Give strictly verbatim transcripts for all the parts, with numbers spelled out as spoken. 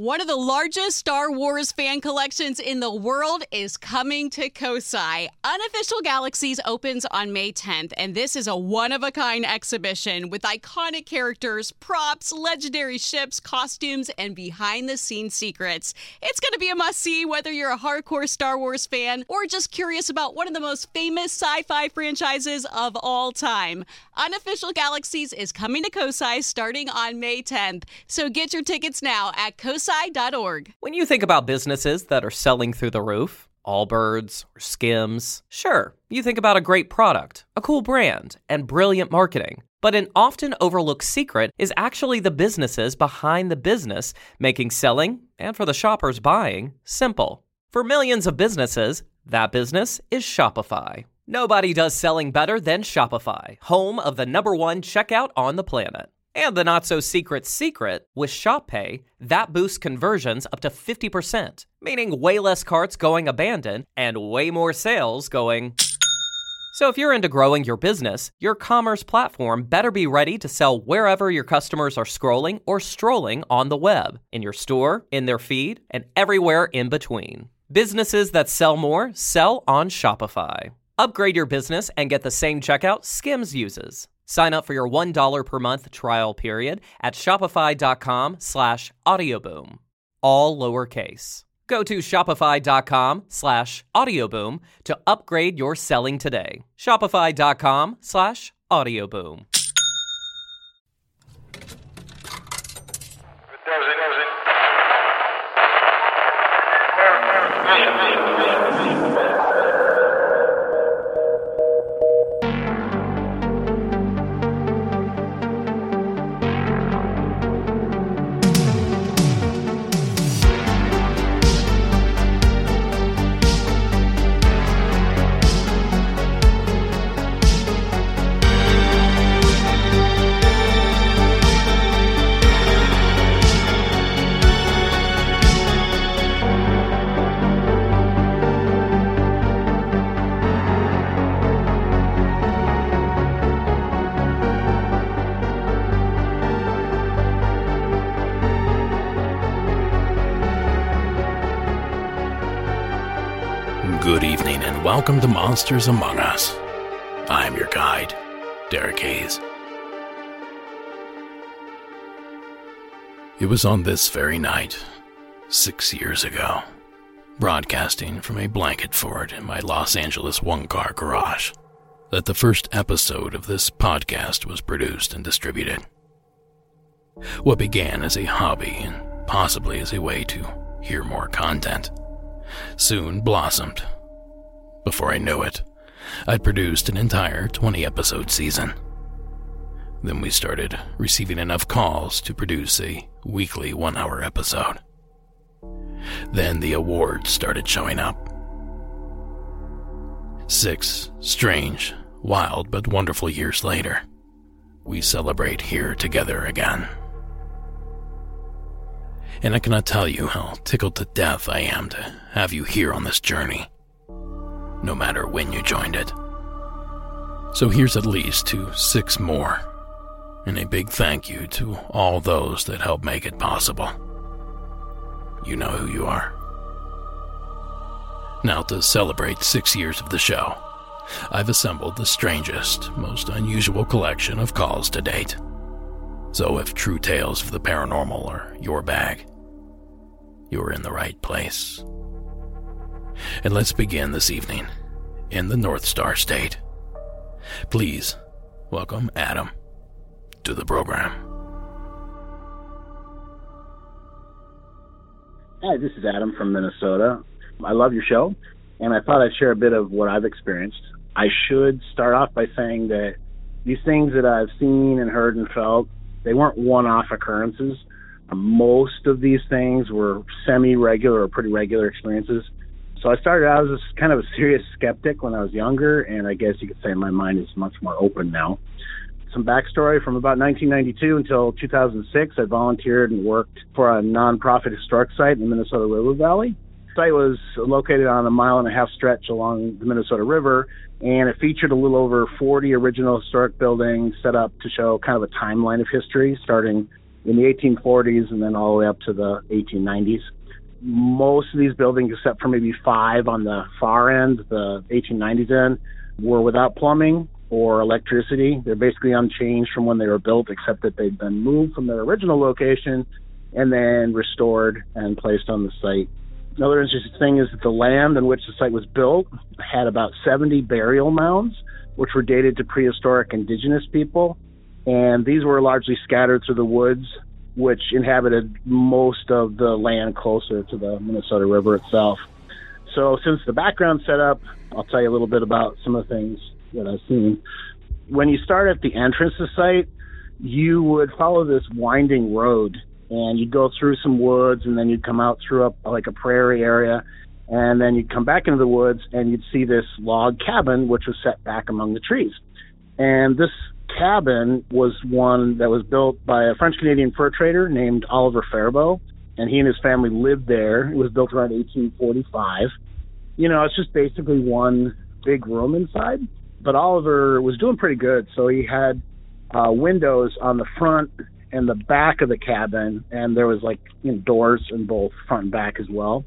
One of the largest Star Wars fan collections in the world is coming to Kosai. Unofficial Galaxies opens on May tenth, and this is a one-of-a-kind exhibition with iconic characters, props, legendary ships, costumes, and behind-the-scenes secrets. It's going to be a must-see whether you're a hardcore Star Wars fan or just curious about one of the most famous sci-fi franchises of all time. Unofficial Galaxies is coming to Kosai starting on May tenth, so get your tickets now at kosai dot org. When you think about businesses that are selling through the roof, Allbirds or Skims, sure, you think about a great product, a cool brand, and brilliant marketing. But an often overlooked secret is actually the businesses behind the business, making selling, and for the shoppers buying, simple. For millions of businesses, that business is Shopify. Nobody does selling better than Shopify, home of the number one checkout on the planet. And the not-so-secret secret, with Shop Pay, that boosts conversions up to fifty percent, meaning way less carts going abandoned and way more sales going... So if you're into growing your business, your commerce platform better be ready to sell wherever your customers are scrolling or strolling on the web, in your store, in their feed, and everywhere in between. Businesses that sell more sell on Shopify. Upgrade your business and get the same checkout Skims uses. Sign up for your one dollar per month trial period at shopify.com slash audioboom. All lowercase. Go to shopify.com slash audioboom to upgrade your selling today. Shopify.com slash audioboom. Good evening and welcome to Monsters Among Us. I'm your guide, Derek Hayes. It was on this very night, six years ago, broadcasting from a blanket fort in my Los Angeles one-car garage, that the first episode of this podcast was produced and distributed. What began as a hobby and possibly as a way to hear more content soon blossomed. Before I knew it, I'd produced an entire twenty-episode season. Then we started receiving enough calls to produce a weekly one-hour episode. Then the awards started showing up. Six strange, wild, but wonderful years later, we celebrate here together again. And I cannot tell you how tickled to death I am to have you here on this journey, no matter when you joined it. So here's at least to six more, and a big thank you to all those that helped make it possible. You know who you are. Now, to celebrate six years of the show, I've assembled the strangest, most unusual collection of calls to date. So if true tales of the paranormal are your bag, you're in the right place. And let's begin this evening in the North Star State. Please welcome Adam to the program. Hi, this is Adam from Minnesota. I love your show, and I thought I'd share a bit of what I've experienced. I should start off by saying that these things that I've seen and heard and felt, they weren't one-off occurrences. Most of these things were semi-regular or pretty regular experiences. So I started out as a, kind of a serious skeptic when I was younger, and I guess you could say my mind is much more open now. Some backstory: from about nineteen ninety-two until two thousand six, I volunteered and worked for a nonprofit historic site in the Minnesota River Valley. The site was located on a mile and a half stretch along the Minnesota River, and it featured a little over forty original historic buildings set up to show kind of a timeline of history, starting in the eighteen forties and then all the way up to the eighteen nineties. Most of these buildings, except for maybe five on the far end, the eighteen nineties end, were without plumbing or electricity. They're basically unchanged from when they were built, except that they've been moved from their original location and then restored and placed on the site. Another interesting thing is that the land on which the site was built had about seventy burial mounds, which were dated to prehistoric indigenous people. And these were largely scattered through the woods, which inhabited most of the land closer to the Minnesota River itself. So since the background set up, I'll tell you a little bit about some of the things that I've seen. When you start at the entrance to the site, you would follow this winding road, and you'd go through some woods, and then you'd come out through a, like a prairie area, and then you'd come back into the woods, and you'd see this log cabin, which was set back among the trees. And this cabin was one that was built by a French-Canadian fur trader named Oliver Faribault, and he and his family lived there. It was built around eighteen forty-five. You know, it's just basically one big room inside, but Oliver was doing pretty good, so he had uh, windows on the front and the back of the cabin, and there was like, you know, doors in both front and back as well.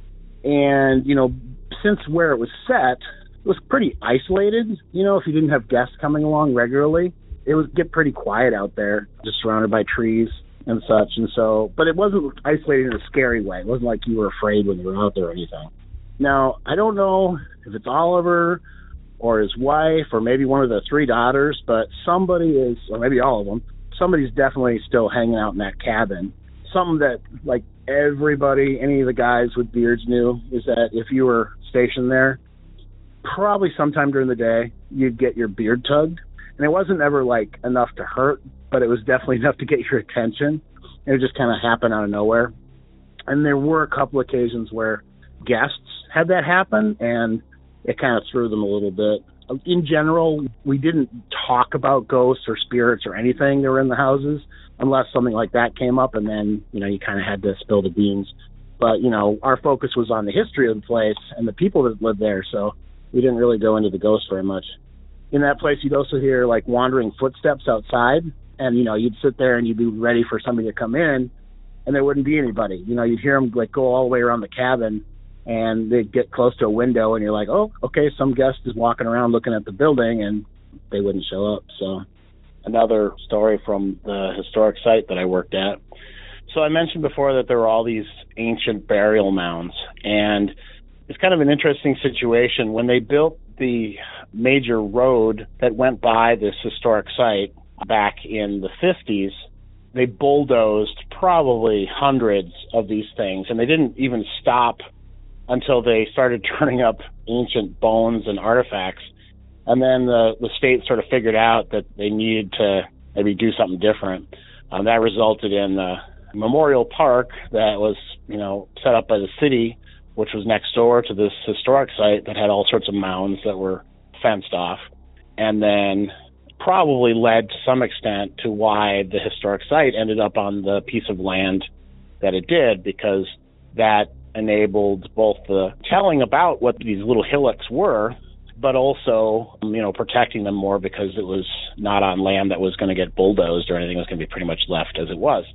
And, you know, since where it was set, it was pretty isolated. You know, if you didn't have guests coming along regularly, it would get pretty quiet out there, just surrounded by trees and such. And so, but it wasn't isolated in a scary way. It wasn't like you were afraid when you were out there or anything. Now, I don't know if it's Oliver or his wife or maybe one of the three daughters, but somebody is, or maybe all of them, somebody's definitely still hanging out in that cabin. Something that, like, everybody, any of the guys with beards knew is that if you were stationed there, probably sometime during the day, you'd get your beard tugged. And it wasn't ever, like, enough to hurt, but it was definitely enough to get your attention. It would just kind of happen out of nowhere. And there were a couple occasions where guests had that happen, and it kind of threw them a little bit. In general, we didn't talk about ghosts or spirits or anything that were in the houses unless something like that came up, and then, you know, you kind of had to spill the beans. But, you know, our focus was on the history of the place and the people that lived there, so we didn't really go into the ghosts very much. In that place, you'd also hear, like, wandering footsteps outside, and, you know, you'd sit there and you'd be ready for somebody to come in, and there wouldn't be anybody. You know, you'd hear them, like, go all the way around the cabin, and they'd get close to a window, and you're like, oh, okay, some guest is walking around looking at the building, and they wouldn't show up. So another story from the historic site that I worked at. So I mentioned before that there were all these ancient burial mounds, and it's kind of an interesting situation. When they built the major road that went by this historic site back in the fifties, they bulldozed probably hundreds of these things, and they didn't even stop until they started turning up ancient bones and artifacts. And then the, the state sort of figured out that they needed to maybe do something different. Um, that resulted in a memorial park that was, you know, set up by the city, which was next door to this historic site that had all sorts of mounds that were fenced off. And then probably led to some extent to why the historic site ended up on the piece of land that it did, because that enabled both the telling about what these little hillocks were, but also, you know, protecting them more because it was not on land that was going to get bulldozed or anything. It was going to be pretty much left as it was.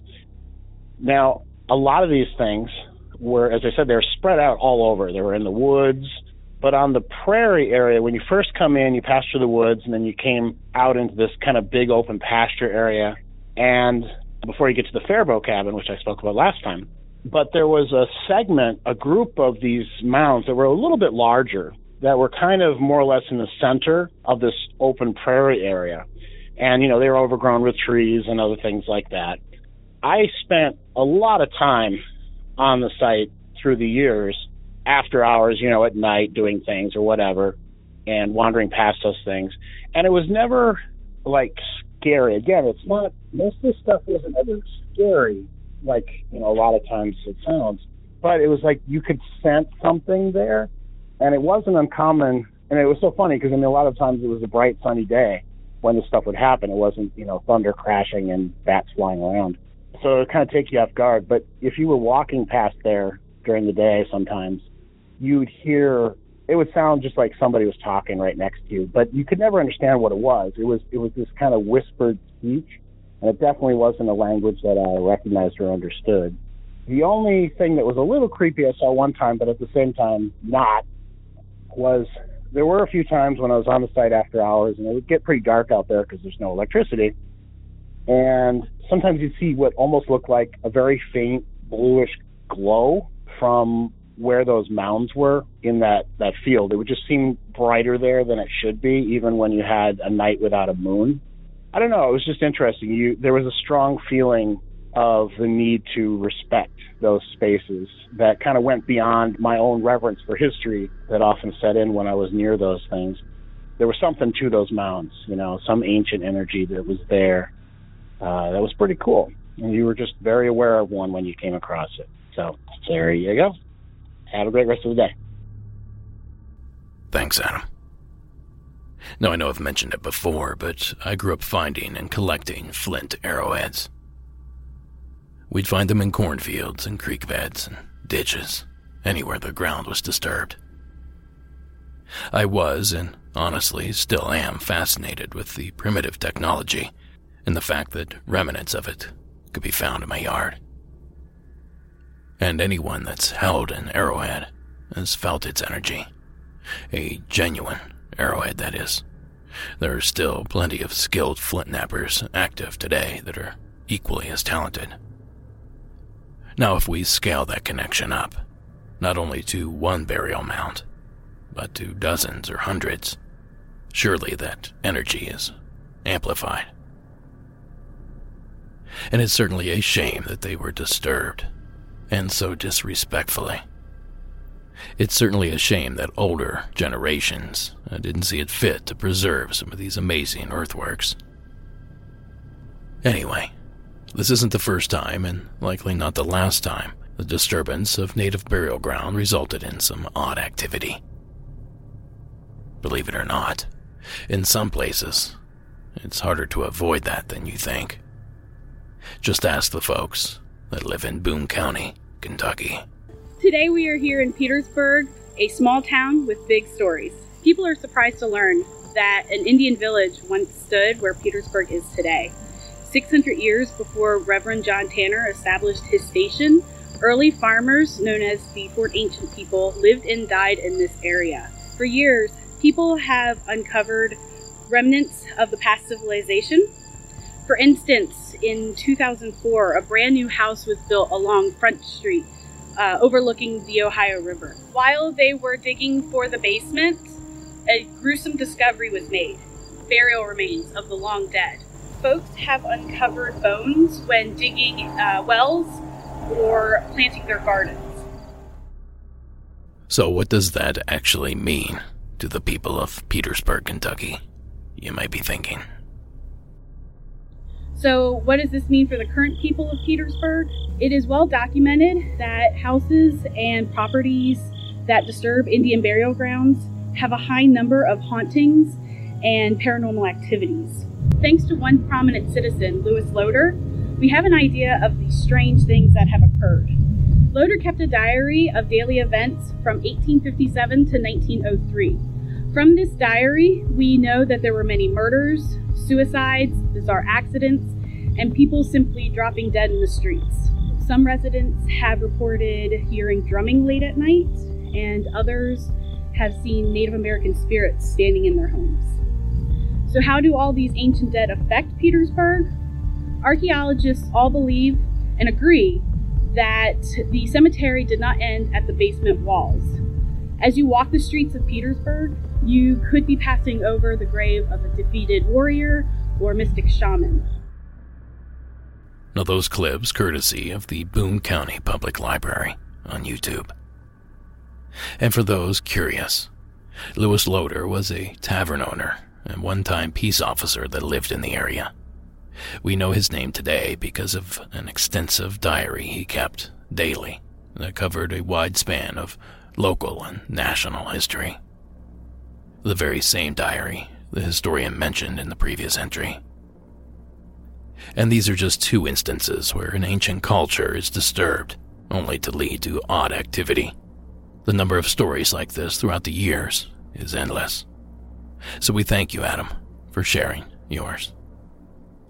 Now, a lot of these things were, as I said, they're spread out all over. They were in the woods, but on the prairie area, when you first come in, you pass through the woods, and then you came out into this kind of big open pasture area, and before you get to the Faribault cabin, which I spoke about last time. But there was a segment, a group of these mounds that were a little bit larger, that were kind of more or less in the center of this open prairie area. And, you know, they were overgrown with trees and other things like that. I spent a lot of time on the site through the years, after hours, you know, at night doing things or whatever, and wandering past those things. And it was never, like, scary. Again, it's not, most of this stuff isn't ever scary, like, you know, a lot of times it sounds. But it was like you could sense something there, and it wasn't uncommon. And it was so funny because, I mean, a lot of times it was a bright, sunny day when this stuff would happen. It wasn't, you know, thunder crashing and bats flying around. So it would kind of take you off guard. But if you were walking past there during the day sometimes, you'd hear, it would sound just like somebody was talking right next to you, but you could never understand what it was. It was it was this kind of whispered speech. and it definitely wasn't a language that I recognized or understood. The only thing that was a little creepy I saw one time, but at the same time not, was there were a few times when I was on the site after hours, and it would get pretty dark out there because there's no electricity, and sometimes you'd see what almost looked like a very faint bluish glow from where those mounds were in that, that field. It would just seem brighter there than it should be, even when you had a night without a moon. I don't know, it was just interesting. You, there was a strong feeling of the need to respect those spaces that kind of went beyond my own reverence for history that often set in when I was near those things. There was something to those mounds, you know, some ancient energy that was there. Uh, that was pretty cool. And you were just very aware of one when you came across it. So there you go. Have a great rest of the day. Thanks, Adam. Now, I know I've mentioned it before, but I grew up finding and collecting flint arrowheads. We'd find them in cornfields and creek beds and ditches, anywhere the ground was disturbed. I was, and honestly still am, fascinated with the primitive technology and the fact that remnants of it could be found in my yard. And anyone that's held an arrowhead has felt its energy. A genuine arrowhead, that is. There are still plenty of skilled flint knappers active today that are equally as talented. Now, if we scale that connection up, not only to one burial mound, but to dozens or hundreds, surely that energy is amplified. And it's certainly a shame that they were disturbed, and so disrespectfully. It's certainly a shame that older generations didn't see it fit to preserve some of these amazing earthworks. Anyway, this isn't the first time, and likely not the last time, the disturbance of native burial ground resulted in some odd activity. Believe it or not, in some places, it's harder to avoid that than you think. Just ask the folks that live in Boone County, Kentucky. Today we are here in Petersburg, a small town with big stories. People are surprised to learn that an Indian village once stood where Petersburg is today. six hundred years before Reverend John Tanner established his station, early farmers, known as the Fort Ancient people, lived and died in this area. For years, people have uncovered remnants of the past civilization. For instance, in two thousand four, a brand new house was built along Front Street, uh, overlooking the Ohio River. While they were digging for the basement, a gruesome discovery was made: burial remains of the long dead. Folks have uncovered bones when digging uh, wells or planting their gardens. So what does that actually mean to the people of Petersburg, Kentucky? You might be thinking. So what does this mean for the current people of Petersburg? It is well documented that houses and properties that disturb Indian burial grounds have a high number of hauntings and paranormal activities. Thanks to one prominent citizen, Louis Loader, we have an idea of the strange things that have occurred. Loader kept a diary of daily events from eighteen fifty-seven to nineteen oh three. From this diary, we know that there were many murders, suicides, bizarre accidents, and people simply dropping dead in the streets. Some residents have reported hearing drumming late at night, and others have seen Native American spirits standing in their homes. So how do all these ancient dead affect Petersburg? Archaeologists all believe and agree that the cemetery did not end at the basement walls. As you walk the streets of Petersburg, you could be passing over the grave of a defeated warrior or mystic shaman. Now those clips courtesy of the Boone County Public Library on YouTube. And for those curious, Louis Loader was a tavern owner and one-time peace officer that lived in the area. We know his name today because of an extensive diary he kept daily that covered a wide span of local and national history. The very same diary the historian mentioned in the previous entry. And these are just two instances where an ancient culture is disturbed, only to lead to odd activity. The number of stories like this throughout the years is endless. So we thank you, Adam, for sharing yours.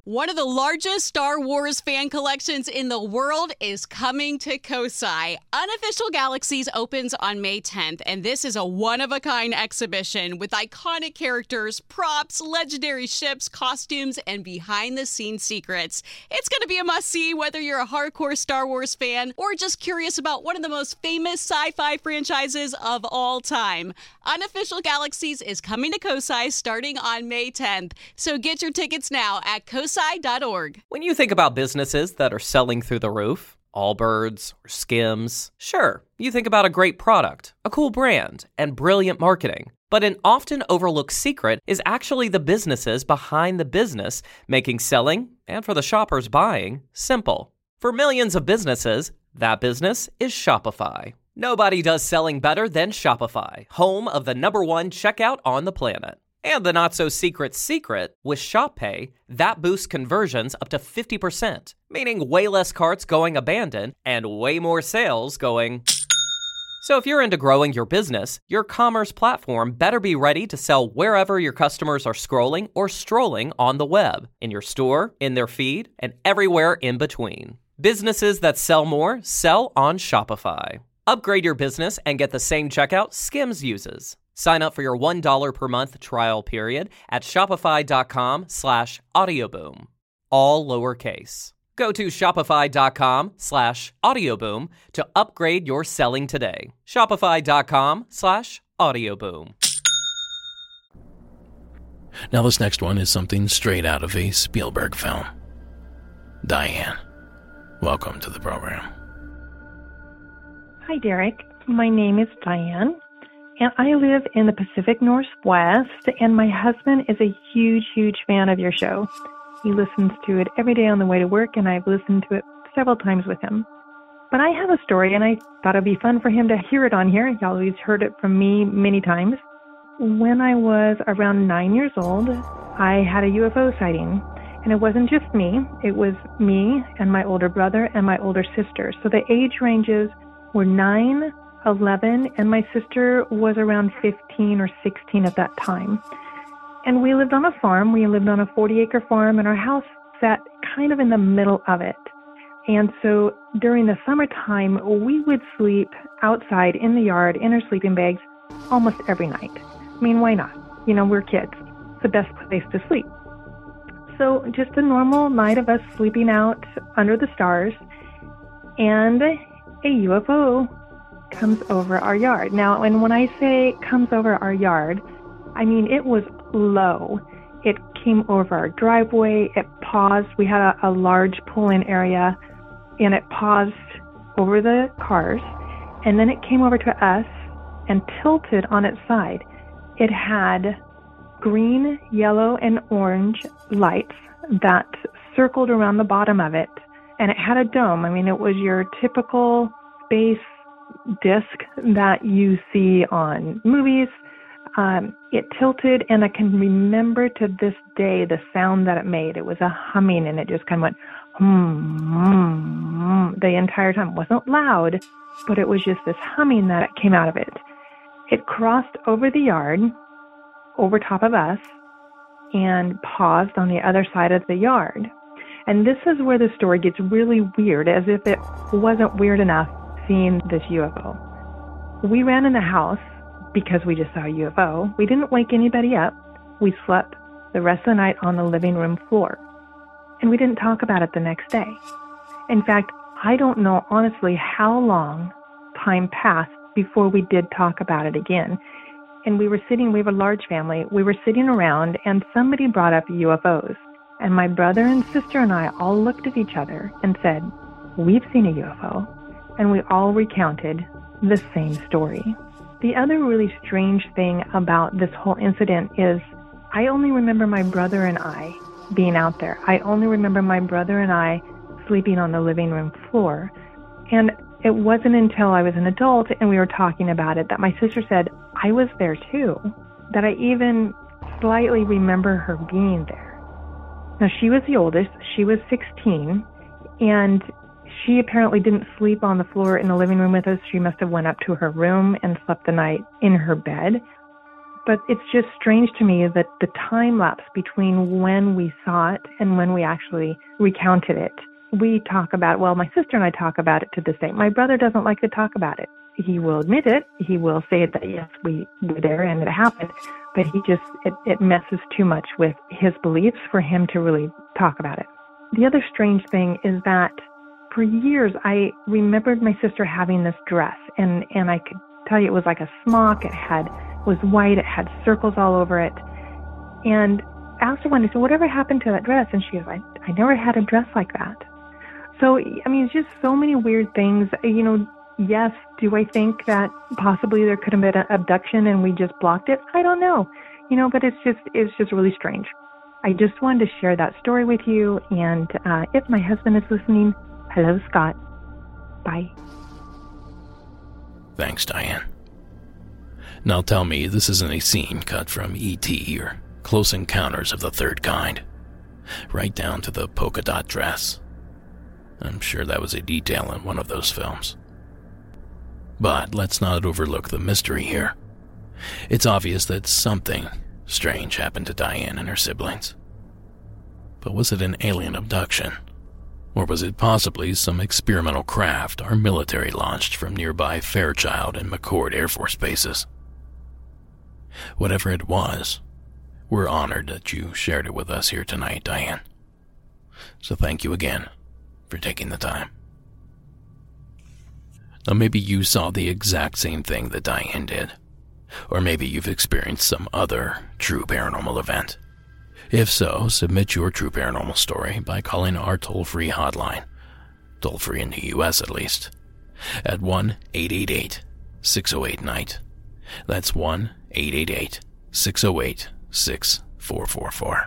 One of the largest Star Wars fan collections in the world is coming to Kosai. Unofficial Galaxies opens on May tenth, and this is a one-of-a-kind exhibition with iconic characters, props, legendary ships, costumes, and behind-the-scenes secrets. It's going to be a must-see whether you're a hardcore Star Wars fan or just curious about one of the most famous sci-fi franchises of all time. Unofficial Galaxies is coming to Kosai starting on May tenth, so get your tickets now at kosai dot org. When you think about businesses that are selling through the roof, Allbirds or Skims, sure, you think about a great product, a cool brand, and brilliant marketing. But an often overlooked secret is actually the businesses behind the business, making selling, and for the shoppers buying, simple. For millions of businesses, that business is Shopify. Nobody does selling better than Shopify, home of the number one checkout on the planet. And the not-so-secret secret, with Shop Pay, that boosts conversions up to fifty percent, meaning way less carts going abandoned and way more sales going... So if you're into growing your business, your commerce platform better be ready to sell wherever your customers are scrolling or strolling on the web, in your store, in their feed, and everywhere in between. Businesses that sell more sell on Shopify. Upgrade your business and get the same checkout Skims uses. Sign up for your one dollar per month trial period at shopify.com slash audioboom. All lowercase. Go to shopify.com slash audioboom to upgrade your selling today. Shopify.com slash audioboom. Now this next one is something straight out of a Spielberg film. Diane, welcome to the program. Hi, Derek. My name is Diane, and I live in the Pacific Northwest, and my husband is a huge, huge fan of your show. He listens to it every day on the way to work, and I've listened to it several times with him. But I have a story, and I thought it'd be fun for him to hear it on here. He always heard it from me many times. When I was around nine years old, I had a U F O sighting. And it wasn't just me. It was me and my older brother and my older sister. So the age ranges were nine, eleven, and my sister was around fifteen or sixteen at that time. And we lived on a farm. We lived on a forty-acre farm, and our house sat kind of in the middle of it. And so during the summertime, we would sleep outside in the yard in our sleeping bags almost every night. I mean, why not? You know, we're kids. It's the best place to sleep. So just a normal night of us sleeping out under the stars, and a U F O comes over our yard. Now, and when I say comes over our yard, I mean it was low. It came over our driveway. It paused. We had a, a large pull-in area, and it paused over the cars, and then it came over to us and tilted on its side. It had green, yellow, and orange lights that circled around the bottom of it, and it had a dome. I mean, it was your typical space disc that you see on movies. Um, it tilted, and I can remember to this day the sound that it made. It was a humming, and it just kind of went hmm, hmm, hmm the entire time. It wasn't loud, but it was just this humming that it came out of it. It crossed over the yard, over top of us, and paused on the other side of the yard. And this is where the story gets really weird, as if it wasn't weird enough seeing this U F O. We ran in the house because we just saw a U F O. We didn't wake anybody up. We slept the rest of the night on the living room floor. And we didn't talk about it the next day. In fact, I don't know honestly how long time passed before we did talk about it again. And we were sitting, we have a large family, we were sitting around, and somebody brought up U F Os. And my brother and sister and I all looked at each other and said, "We've seen a U F O." And we all recounted the same story. The other really strange thing about this whole incident is I only remember my brother and I being out there. I only remember my brother and I sleeping on the living room floor. And it wasn't until I was an adult and we were talking about it that my sister said, "I was there too," that I even slightly remember her being there. Now, she was the oldest. She was sixteen, and she apparently didn't sleep on the floor in the living room with us. She must have went up to her room and slept the night in her bed. But it's just strange to me that the time lapse between when we saw it and when we actually recounted it. We talk about, well, my sister and I talk about it to this day. My brother doesn't like to talk about it. He will admit it. He will say that, yes, we were there and it happened. But he just, it, it messes too much with his beliefs for him to really talk about it. The other strange thing is that for years, I remembered my sister having this dress, and, and I could tell you it was like a smock. It had was white. It had circles all over it. And asked her one day, so whatever happened to that dress? And she goes, I, I never had a dress like that. So, I mean, it's just so many weird things. You know, yes, do I think that possibly there could have been an abduction and we just blocked it? I don't know. You know, but it's just, it's just really strange. I just wanted to share that story with you. And uh, if my husband is listening, hello, Scott. Bye. Thanks, Diane. Now tell me this isn't a scene cut from E T or Close Encounters of the Third Kind, right down to the polka dot dress. I'm sure that was a detail in one of those films. But let's not overlook the mystery here. It's obvious that something strange happened to Diane and her siblings. But was it an alien abduction? Or was it possibly some experimental craft our military launched from nearby Fairchild and McChord Air Force bases? Whatever it was, we're honored that you shared it with us here tonight, Diane. So thank you again for taking the time. Now maybe you saw the exact same thing that Diane did. Or maybe you've experienced some other true paranormal event. If so, submit your true paranormal story by calling our toll-free hotline, toll-free in the U S at least, at one eight eight eight, six oh eight, N I G H T. That's one eight eight eight, six oh eight, six four four four.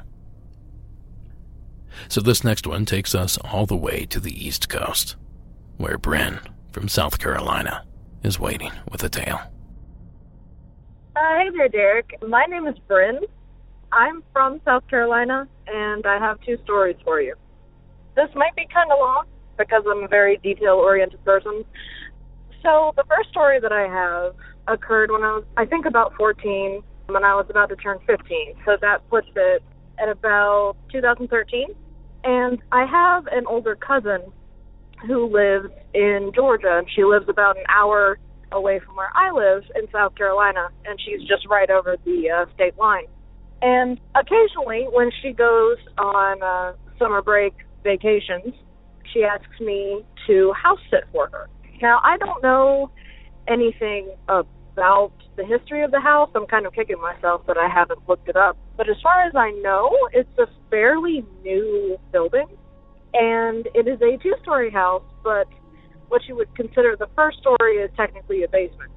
So this next one takes us all the way to the East Coast, where Bryn from South Carolina is waiting with a tale. Uh, hey there, Derek. My name is Bryn. I'm from South Carolina, and I have two stories for you. This might be kind of long because I'm a very detail-oriented person. So the first story that I have occurred when I was, I think, about fourteen, when I was about to turn fifteen. So that puts it at about two thousand thirteen. And I have an older cousin who lives in Georgia, and she lives about an hour away from where I live in South Carolina, and she's just right over the uh, state line. And occasionally, when she goes on uh, summer break vacations, she asks me to house sit for her. Now, I don't know anything about the history of the house. I'm kind of kicking myself that I haven't looked it up. But as far as I know, it's a fairly new building, and it is a two-story house, but what you would consider the first story is technically a basement.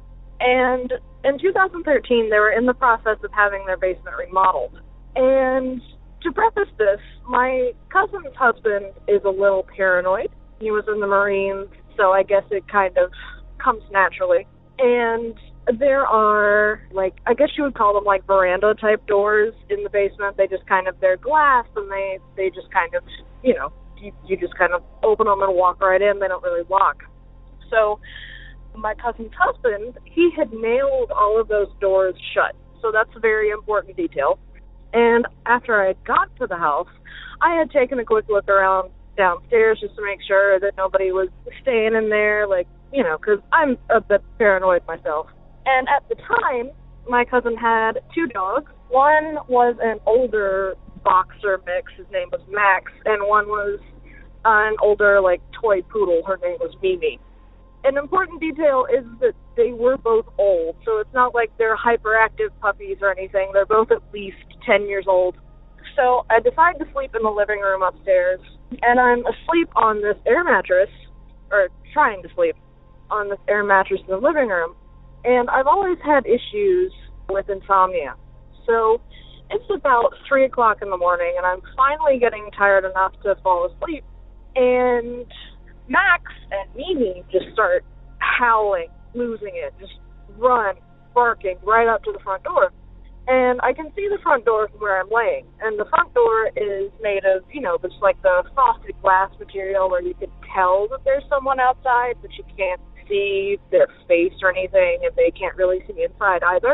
And in two thousand thirteen, they were in the process of having their basement remodeled. And to preface this, my cousin's husband is a little paranoid. He was in the Marines, so I guess it kind of comes naturally. And there are, like, I guess you would call them, like, veranda-type doors in the basement. They just kind of, they're glass, and they, they just kind of, you know, you, you just kind of open them and walk right in. They don't really lock. So my cousin's husband, he had nailed all of those doors shut. So that's a very important detail. And after I had got to the house, I had taken a quick look around downstairs just to make sure that nobody was staying in there, like, you know, because I'm a bit paranoid myself. And at the time, my cousin had two dogs. One was an older boxer mix. His name was Max. And one was an older, like, toy poodle. Her name was Mimi. An important detail is that they were both old. So it's not like they're hyperactive puppies or anything. They're both at least ten years old. So I decided to sleep in the living room upstairs. And I'm asleep on this air mattress, or trying to sleep on this air mattress in the living room. And I've always had issues with insomnia. So it's about three o'clock in the morning, and I'm finally getting tired enough to fall asleep. And Max and Mimi just start howling, losing it, just run, barking right up to the front door. And I can see the front door from where I'm laying. And the front door is made of, you know, just like the frosted glass material where you can tell that there's someone outside, but you can't see their face or anything, and they can't really see inside either.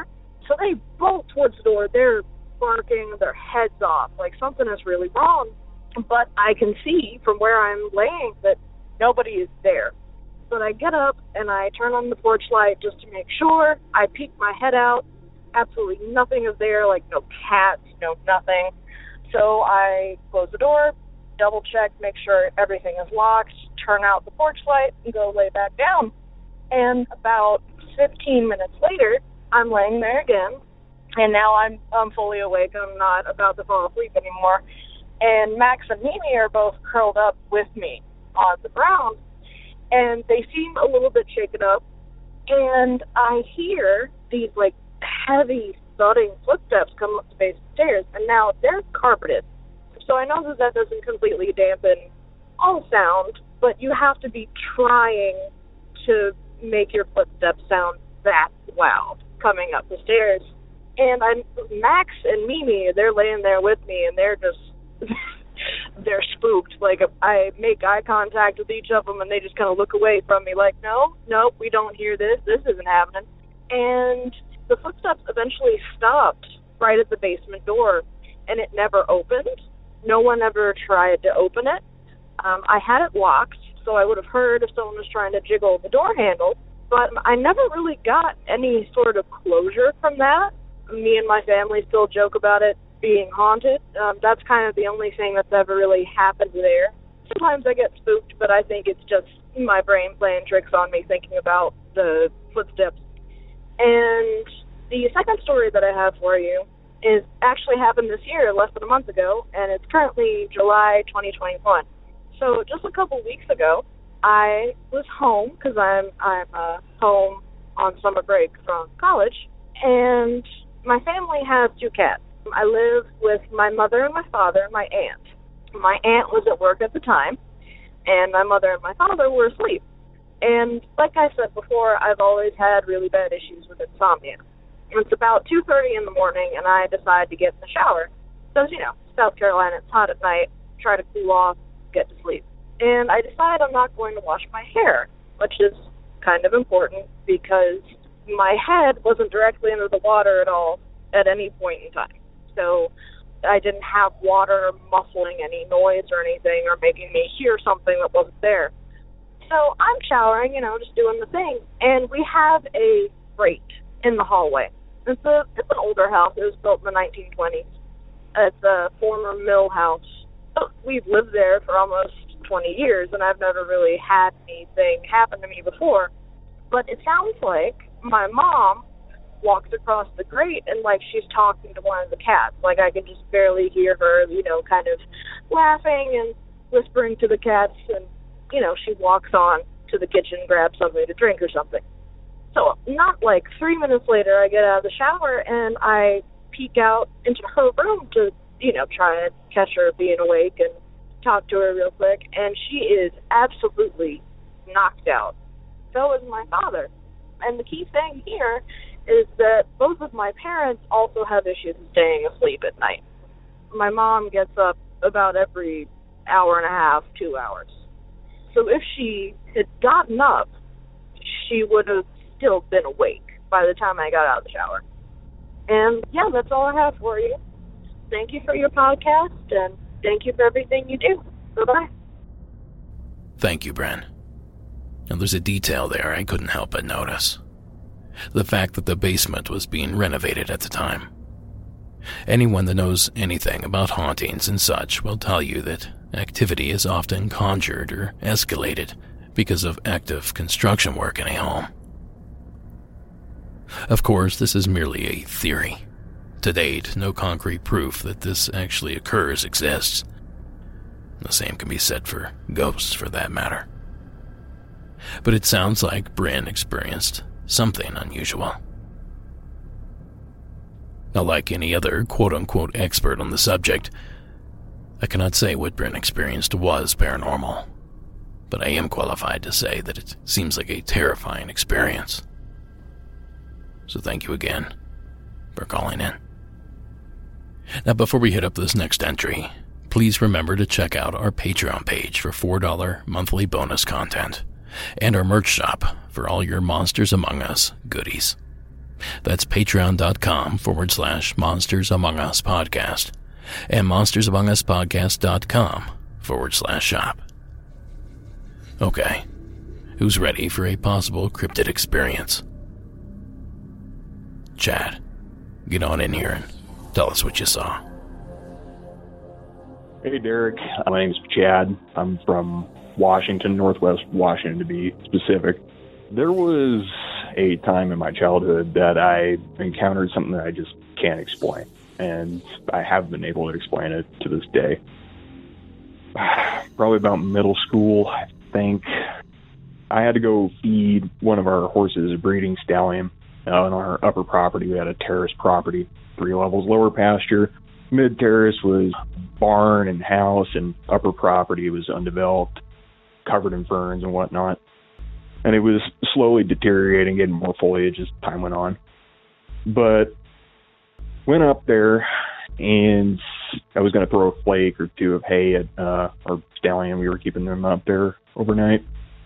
So they bolt towards the door. They're barking their heads off, like something is really wrong. But I can see from where I'm laying that nobody is there. But I get up and I turn on the porch light just to make sure. I peek my head out. Absolutely nothing is there, like no cats, no nothing. So I close the door, double check, make sure everything is locked, turn out the porch light, and go lay back down. And about fifteen minutes later, I'm laying there again, and now I'm I'm fully awake. I'm not about to fall asleep anymore. And Max and Mimi are both curled up with me on the ground, and they seem a little bit shaken up. And I hear these, like, heavy, thudding footsteps come up the base of the stairs, and now they're carpeted. So I know that that doesn't completely dampen all sound, but you have to be trying to make your footsteps sound that loud coming up the stairs. And I'm Max and Mimi, they're laying there with me, and they're just they're spooked. Like, I make eye contact with each of them, and they just kind of look away from me like, no, no, we don't hear this. This isn't happening. And the footsteps eventually stopped right at the basement door, and it never opened. No one ever tried to open it. Um, I had it locked, so I would have heard if someone was trying to jiggle the door handle, but I never really got any sort of closure from that. Me and my family still joke about it being haunted. Um, that's kind of the only thing that's ever really happened there. Sometimes I get spooked, but I think it's just my brain playing tricks on me thinking about the footsteps. And the second story that I have for you is actually happened this year, less than a month ago, and it's currently July twenty twenty-one. So just a couple weeks ago, I was home because I'm I'm uh, home on summer break from college, and my family has two cats. I live with my mother and my father and my aunt. My aunt was at work at the time, and my mother and my father were asleep. And like I said before, I've always had really bad issues with insomnia. It's about two thirty in the morning, and I decide to get in the shower. Because, you know, South Carolina, it's hot at night, try to cool off, get to sleep. And I decide I'm not going to wash my hair, which is kind of important because my head wasn't directly under the water at all at any point in time. So I didn't have water muffling any noise or anything or making me hear something that wasn't there. So I'm showering, you know, just doing the thing. And we have a grate in the hallway. It's, a, it's an older house. It was built in the nineteen twenties. It's a former mill house. We've lived there for almost twenty years, and I've never really had anything happen to me before. But it sounds like my mom walks across the grate and, like, she's talking to one of the cats. Like, I can just barely hear her, you know, kind of laughing and whispering to the cats, and, you know, she walks on to the kitchen, grabs something to drink or something. So not like three minutes later, I get out of the shower and I peek out into her room to, you know, try and catch her being awake and talk to her real quick. And she is absolutely knocked out. So is my father. And the key thing here is that both of my parents also have issues with staying asleep at night. My mom gets up about every hour and a half, two hours. So if she had gotten up, she would have still been awake by the time I got out of the shower. And, yeah, that's all I have for you. Thank you for your podcast, and thank you for everything you do. Bye-bye. Thank you, Bren. And there's a detail there I couldn't help but notice. The fact that the basement was being renovated at the time. Anyone that knows anything about hauntings and such will tell you that activity is often conjured or escalated because of active construction work in a home. Of course, this is merely a theory. To date, no concrete proof that this actually occurs exists. The same can be said for ghosts, for that matter. But it sounds like Bryn experienced something unusual. Now, like any other quote-unquote expert on the subject, I cannot say what Bryn experienced was paranormal, but I am qualified to say that it seems like a terrifying experience. So thank you again for calling in. Now, before we hit up this next entry, please remember to check out our Patreon page for four dollars monthly bonus content, and our merch shop for all your Monsters Among Us goodies. That's patreon.com forward slash Monsters Among Us podcast and monstersamonguspodcast.com forward slash shop. Okay, who's ready for a possible cryptid experience? Chad, get on in here and tell us what you saw. Hey, Derek. My name's Chad. I'm from Washington, Northwest Washington to be specific. There was a time in my childhood that I encountered something that I just can't explain, and I haven't been able to explain it to this day. Probably about middle school, I think. I had to go feed one of our horses, a breeding stallion, uh, on our upper property. We had a terrace property, three levels, lower pasture. Mid-terrace was barn and house, and upper property was undeveloped, covered in ferns and whatnot. And it was slowly deteriorating, getting more foliage as time went on. But went up there, and I was going to throw a flake or two of hay at uh, our stallion. We were keeping them up there overnight.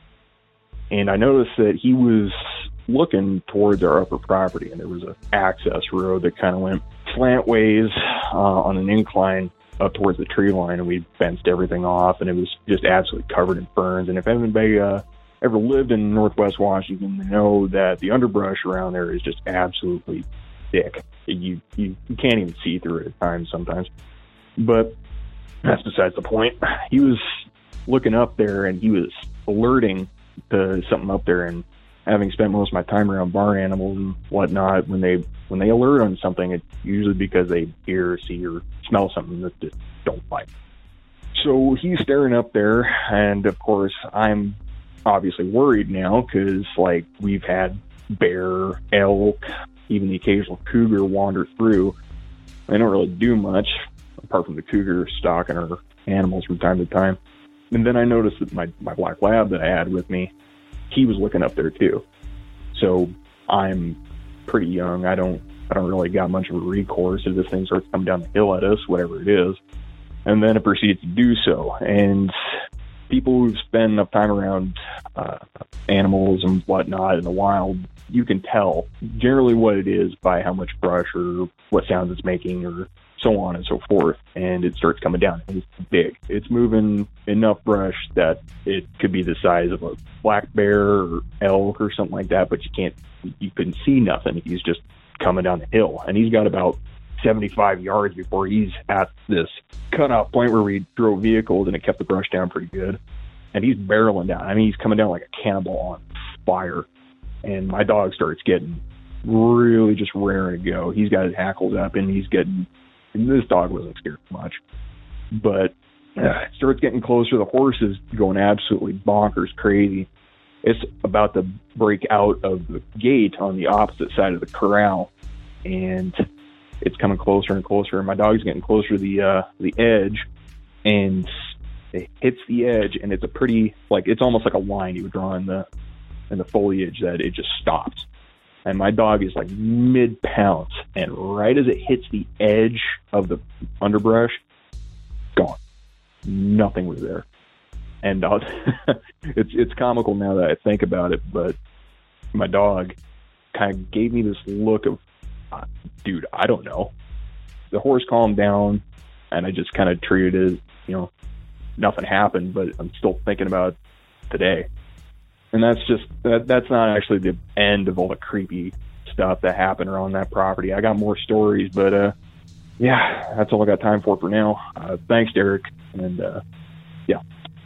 And I noticed that he was looking towards our upper property, and there was an access road that kind of went slantways uh, on an incline up towards the tree line, and we fenced everything off, and it was just absolutely covered in ferns. And if anybody uh, ever lived in Northwest Washington, they know that the underbrush around there is just absolutely thick. You, you, you can't even see through it at times sometimes. But that's besides the point. He was looking up there, and he was alerting to something up there, and having spent most of my time around barn animals and whatnot, when they when they alert on something, it's usually because they hear, see, or smell something that they don't like. So he's staring up there, and of course I'm obviously worried now, because like we've had bear, elk, even the occasional cougar wander through. They don't really do much apart from the cougar stalking our animals from time to time. And then I noticed that my, my black lab that I had with me, he was looking up there too. So I'm pretty young. I don't I don't really got much of a recourse if this thing starts to come down the hill at us, whatever it is. And then it proceeds to do so. And people who've spent enough time around uh, animals and whatnot in the wild, you can tell generally what it is by how much brush or what sounds it's making or so on and so forth. And it starts coming down. It's big. It's moving enough brush that it could be the size of a black bear or elk or something like that, but you can't, you couldn't see nothing. He's just coming down the hill. And he's got about seventy-five yards before he's at this cutoff point where we drove vehicles, and it kept the brush down pretty good. And he's barreling down. I mean, he's coming down like a cannonball on fire. And my dog starts getting really just raring to go. He's got his hackles up, and he's getting, and this dog wasn't scared much, but uh, it starts getting closer. The horse is going absolutely bonkers crazy. It's about to break out of the gate on the opposite side of the corral, and it's coming closer and closer. And my dog's getting closer to the uh, the edge, and it hits the edge, and it's a pretty, like, it's almost like a line you would draw in the in the foliage that it just stops. And my dog is like mid pounce, and right as it hits the edge of the underbrush, gone. Nothing was there. And uh, it's it's comical now that I think about it, but my dog kind of gave me this look of, uh, dude, I don't know. The horse calmed down, and I just kind of treated it as, you know, nothing happened, but I'm still thinking about it today. And that's just, that, that's not actually the end of all the creepy stuff that happened around that property. I got more stories, but uh, yeah, that's all I got time for for now. Uh, thanks, Derek. And uh, yeah.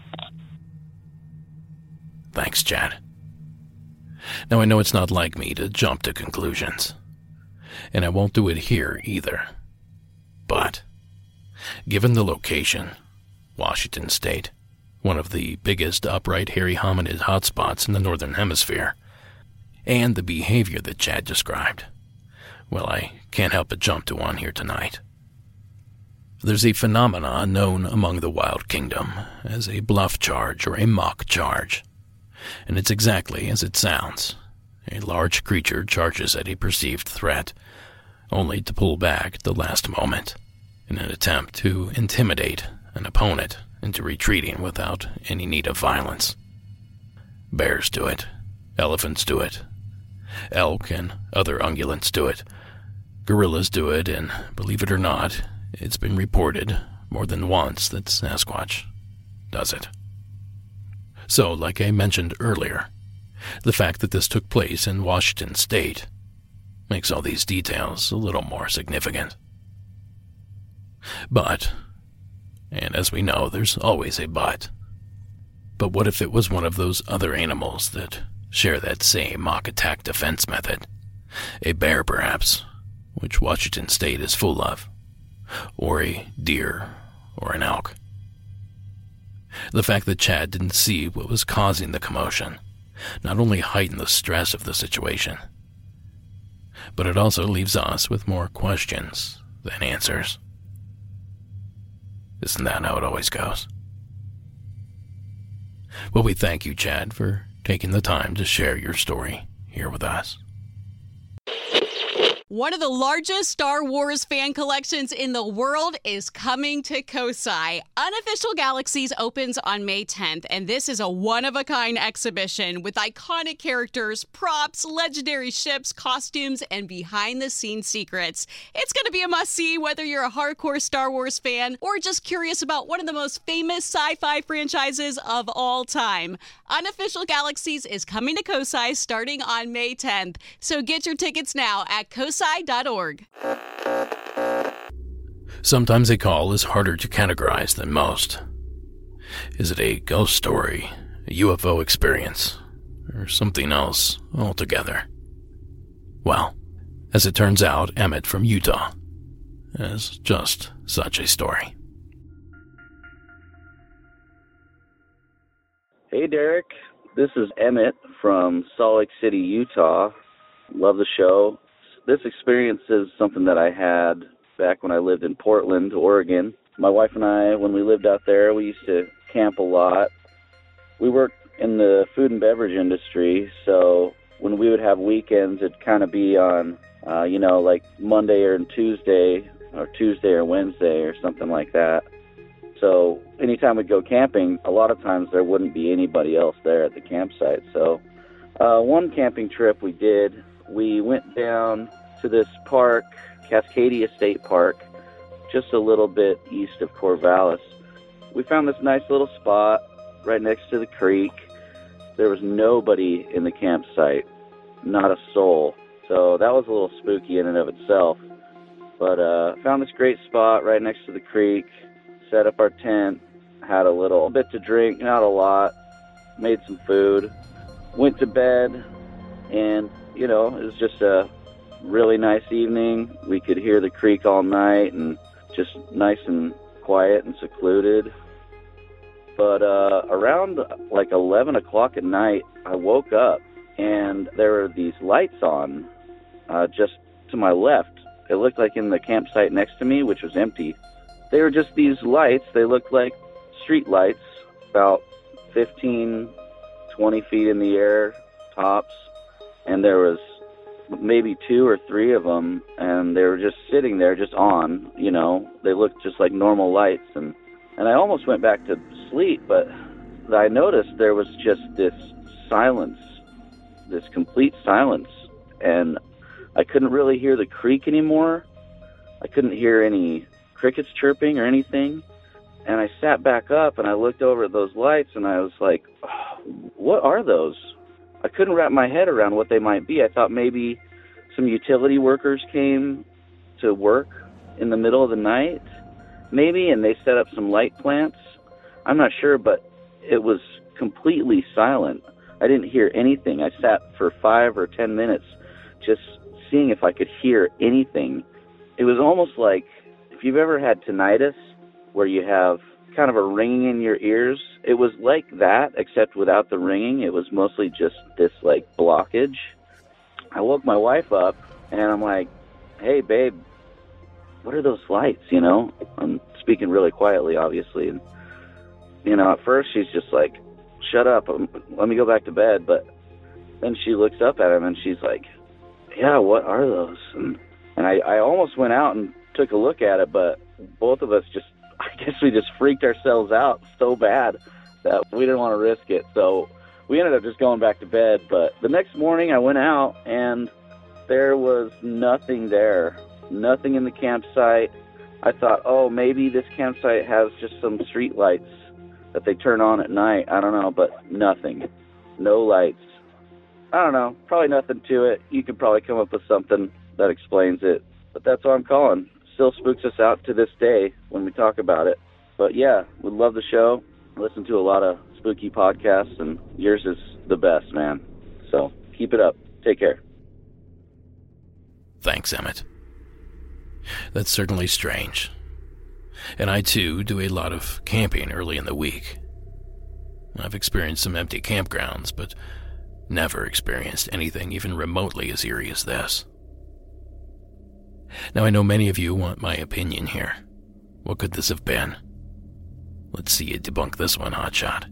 Thanks, Chad. Now, I know it's not like me to jump to conclusions, and I won't do it here either. But, given the location, Washington State, one of the biggest upright hairy hominid hotspots in the Northern Hemisphere, and the behavior that Chad described, well, I can't help but jump to one here tonight. There's a phenomenon known among the Wild Kingdom as a bluff charge or a mock charge, and it's exactly as it sounds. A large creature charges at a perceived threat, only to pull back at the last moment in an attempt to intimidate an opponent into retreating without any need of violence. Bears do it. Elephants do it. Elk and other ungulates do it. Gorillas do it, and believe it or not, it's been reported more than once that Sasquatch does it. So, like I mentioned earlier, the fact that this took place in Washington State makes all these details a little more significant. But, and as we know, there's always a but, but what if it was one of those other animals that share that same mock attack defense method? A bear, perhaps, which Washington State is full of, or a deer, or an elk. The fact that Chad didn't see what was causing the commotion not only heightened the stress of the situation, but it also leaves us with more questions than answers. Isn't that how it always goes? Well, we thank you, Chad, for taking the time to share your story here with us. One of the largest Star Wars fan collections in the world is coming to Kosai. Unofficial Galaxies opens on May tenth, and this is a one-of-a-kind exhibition with iconic characters, props, legendary ships, costumes, and behind-the-scenes secrets. It's going to be a must-see whether you're a hardcore Star Wars fan or just curious about one of the most famous sci-fi franchises of all time. Unofficial Galaxies is coming to Kosai starting on May tenth, so get your tickets now at kosai dot org. Sometimes a call is harder to categorize than most. Is it a ghost story, a U F O experience, or something else altogether? Well, as it turns out, Emmett from Utah has just such a story. Hey, Derek. This is Emmett from Salt Lake City, Utah. Love the show. This experience is something that I had back when I lived in Portland, Oregon. My wife and I, when we lived out there, we used to camp a lot. We worked in the food and beverage industry, so when we would have weekends, it'd kind of be on, uh, you know, like Monday or Tuesday, or Tuesday or Wednesday or something like that. So anytime we'd go camping, a lot of times there wouldn't be anybody else there at the campsite. So uh, one camping trip we did, we went down to this park, Cascadia State Park, just a little bit east of Corvallis. We found this nice little spot right next to the creek. There was nobody in the campsite, not a soul. So that was a little spooky in and of itself. But uh, found this great spot right next to the creek, set up our tent, had a little bit to drink, not a lot, made some food, went to bed, and you know, it was just a really nice evening. We could hear the creek all night and just nice and quiet and secluded. But uh, around like eleven o'clock at night, I woke up and there were these lights on uh, just to my left. It looked like in the campsite next to me, which was empty. They were just these lights. They looked like street lights, about fifteen, twenty feet in the air, tops. And there was maybe two or three of them, and they were just sitting there, just on, you know. They looked just like normal lights, and, and I almost went back to sleep, but I noticed there was just this silence, this complete silence, and I couldn't really hear the creek anymore. I couldn't hear any crickets chirping or anything, and I sat back up, and I looked over at those lights, and I was like, oh, what are those? I couldn't wrap my head around what they might be. I thought maybe some utility workers came to work in the middle of the night, maybe, and they set up some light plants. I'm not sure, but it was completely silent. I didn't hear anything. I sat for five or ten minutes just seeing if I could hear anything. It was almost like if you've ever had tinnitus, where you have kind of a ringing in your ears. It was like that, except without the ringing. It was mostly just this, like, blockage. I woke my wife up, and I'm like, hey, babe, what are those lights, you know? I'm speaking really quietly, obviously. And, you know, at first she's just like, shut up, let me go back to bed. But then she looks up at him, and she's like, yeah, what are those? And, and I, I almost went out and took a look at it, but both of us just, I guess we just freaked ourselves out so bad that we didn't want to risk it. So we ended up just going back to bed. But the next morning I went out and there was nothing there. Nothing in the campsite. I thought, oh, maybe this campsite has just some street lights that they turn on at night. I don't know, but nothing. No lights. I don't know. Probably nothing to it. You could probably come up with something that explains it. But that's what I'm calling. Still spooks us out to this day when we talk about it. But yeah, we love the show. Listen to a lot of spooky podcasts, and yours is the best, man. So keep it up. Take care. Thanks, Emmett. That's certainly strange. And I, too, do a lot of camping early in the week. I've experienced some empty campgrounds, but never experienced anything even remotely as eerie as this. Now, I know many of you want my opinion here. What could this have been? Let's see you debunk this one, Hotshot.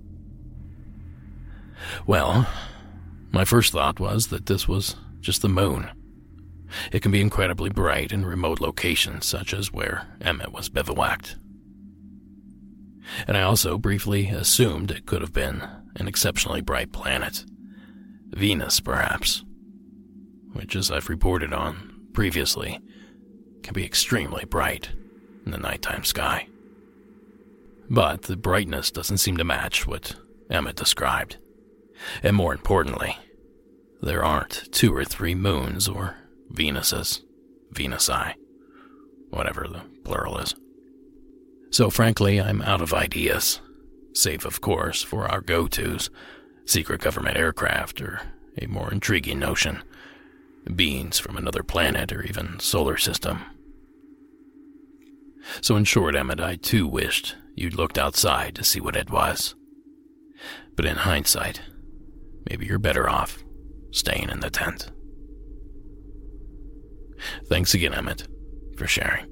Well, my first thought was that this was just the moon. It can be incredibly bright in remote locations, such as where Emmett was bivouacked. And I also briefly assumed it could have been an exceptionally bright planet. Venus, perhaps. Which, as I've reported on previously, can be extremely bright in the nighttime sky. But the brightness doesn't seem to match what Emmett described. And more importantly, there aren't two or three moons or Venuses, Venusi, whatever the plural is. So frankly, I'm out of ideas, save of course for our go-tos, secret government aircraft or a more intriguing notion, beings from another planet or even solar system. So in short, Emmett, I too wished you'd looked outside to see what it was. But in hindsight, maybe you're better off staying in the tent. Thanks again, Emmett, for sharing.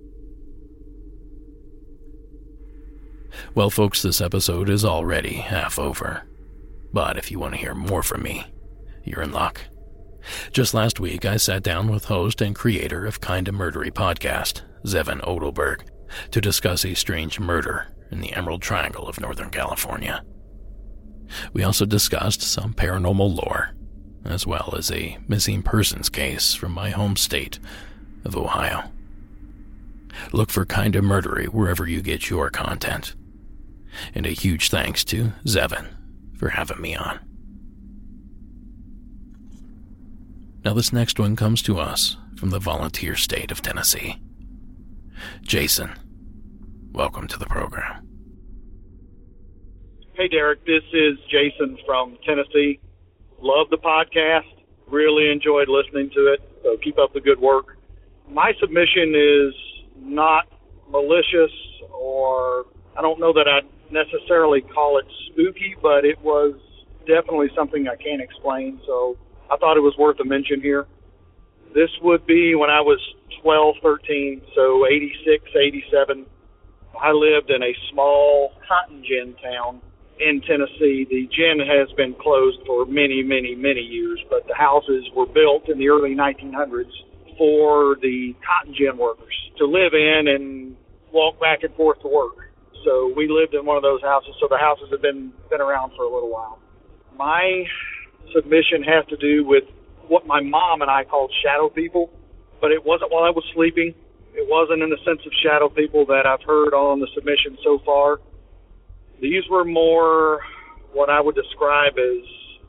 Well, folks, this episode is already half over. But if you want to hear more from me, you're in luck. Just last week, I sat down with host and creator of Kinda Murdery podcast, Zevin Odelberg, to discuss a strange murder in the Emerald Triangle of Northern California. We also discussed some paranormal lore, as well as a missing persons case from my home state of Ohio. Look for Kinda Murdery wherever you get your content. And a huge thanks to Zevin for having me on. Now this next one comes to us from the volunteer state of Tennessee. Jason, welcome to the program. Hey Derek, this is Jason from Tennessee. Love the podcast. Really enjoyed listening to it. So keep up the good work. My submission is not malicious, or I don't know that I'd necessarily call it spooky, but it was definitely something I can't explain. So I thought it was worth a mention here. This would be when I was twelve, thirteen, so eighty-six, eighty-seven. I lived in a small cotton gin town in Tennessee. The gin has been closed for many, many, many years, but the houses were built in the early nineteen hundreds for the cotton gin workers to live in and walk back and forth to work. So we lived in one of those houses, so the houses have been, been around for a little while. My submission has to do with what my mom and I called shadow people, but it wasn't while I was sleeping. It wasn't in the sense of shadow people that I've heard on the submission so far. These were more what I would describe as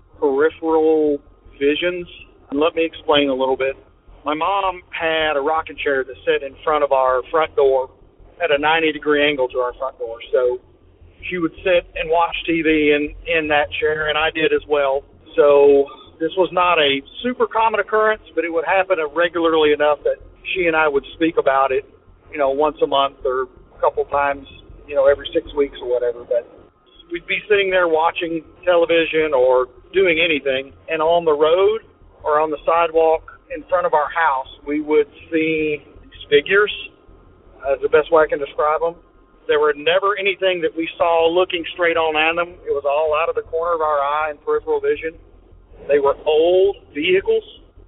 peripheral visions. And let me explain a little bit. My mom had a rocking chair that sat in front of our front door at a ninety degree angle to our front door. So she would sit and watch T V in, in that chair, and I did as well. So this was not a super common occurrence, but it would happen regularly enough that she and I would speak about it, you know, once a month or a couple times, you know, every six weeks or whatever. But we'd be sitting there watching television or doing anything, and on the road or on the sidewalk in front of our house, we would see these figures, as the best way I can describe them. There were never anything that we saw looking straight on at them. It was all out of the corner of our eye and peripheral vision. They were old vehicles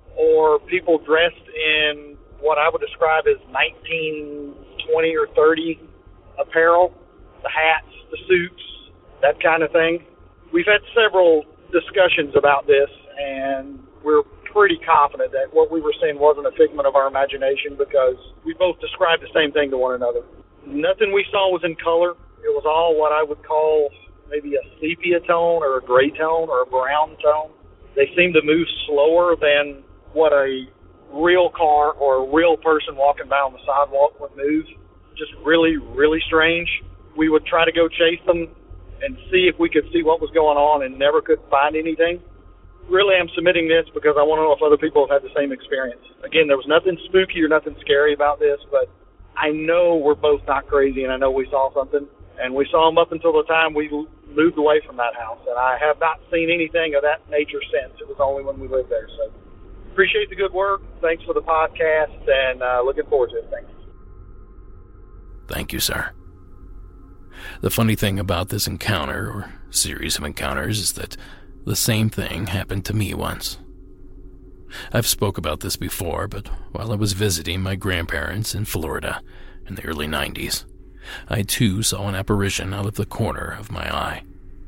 or people dressed in what I would describe as nineteen twenty or thirty apparel, the hats, the suits, that kind of thing. we've had several discussions about this, and we're pretty confident that what we were seeing wasn't a figment of our imagination because we both described the same thing to one another. Nothing we saw was in color. It was all what I would call maybe a sepia tone or a gray tone or a brown tone. They seemed to move slower than what a real car or a real person walking by on the sidewalk would move. Just really, really strange. We would try to go chase them and see if we could see what was going on and never could find anything. Really, I'm submitting this because I want to know if other people have had the same experience. Again, there was nothing spooky or nothing scary about this, but I know we're both not crazy, and I know we saw something. And we saw them up until the time we moved away from that house. And I have not seen anything of that nature since. It was only when we lived there. So appreciate the good work. Thanks for the podcast, and uh, looking forward to it. Thanks. Thank you, sir. The funny thing about this encounter, or series of encounters, is that the same thing happened to me once. I've spoke about this before, but while I was visiting my grandparents in Florida in the early nineties, I too saw an apparition out of the corner of my eye.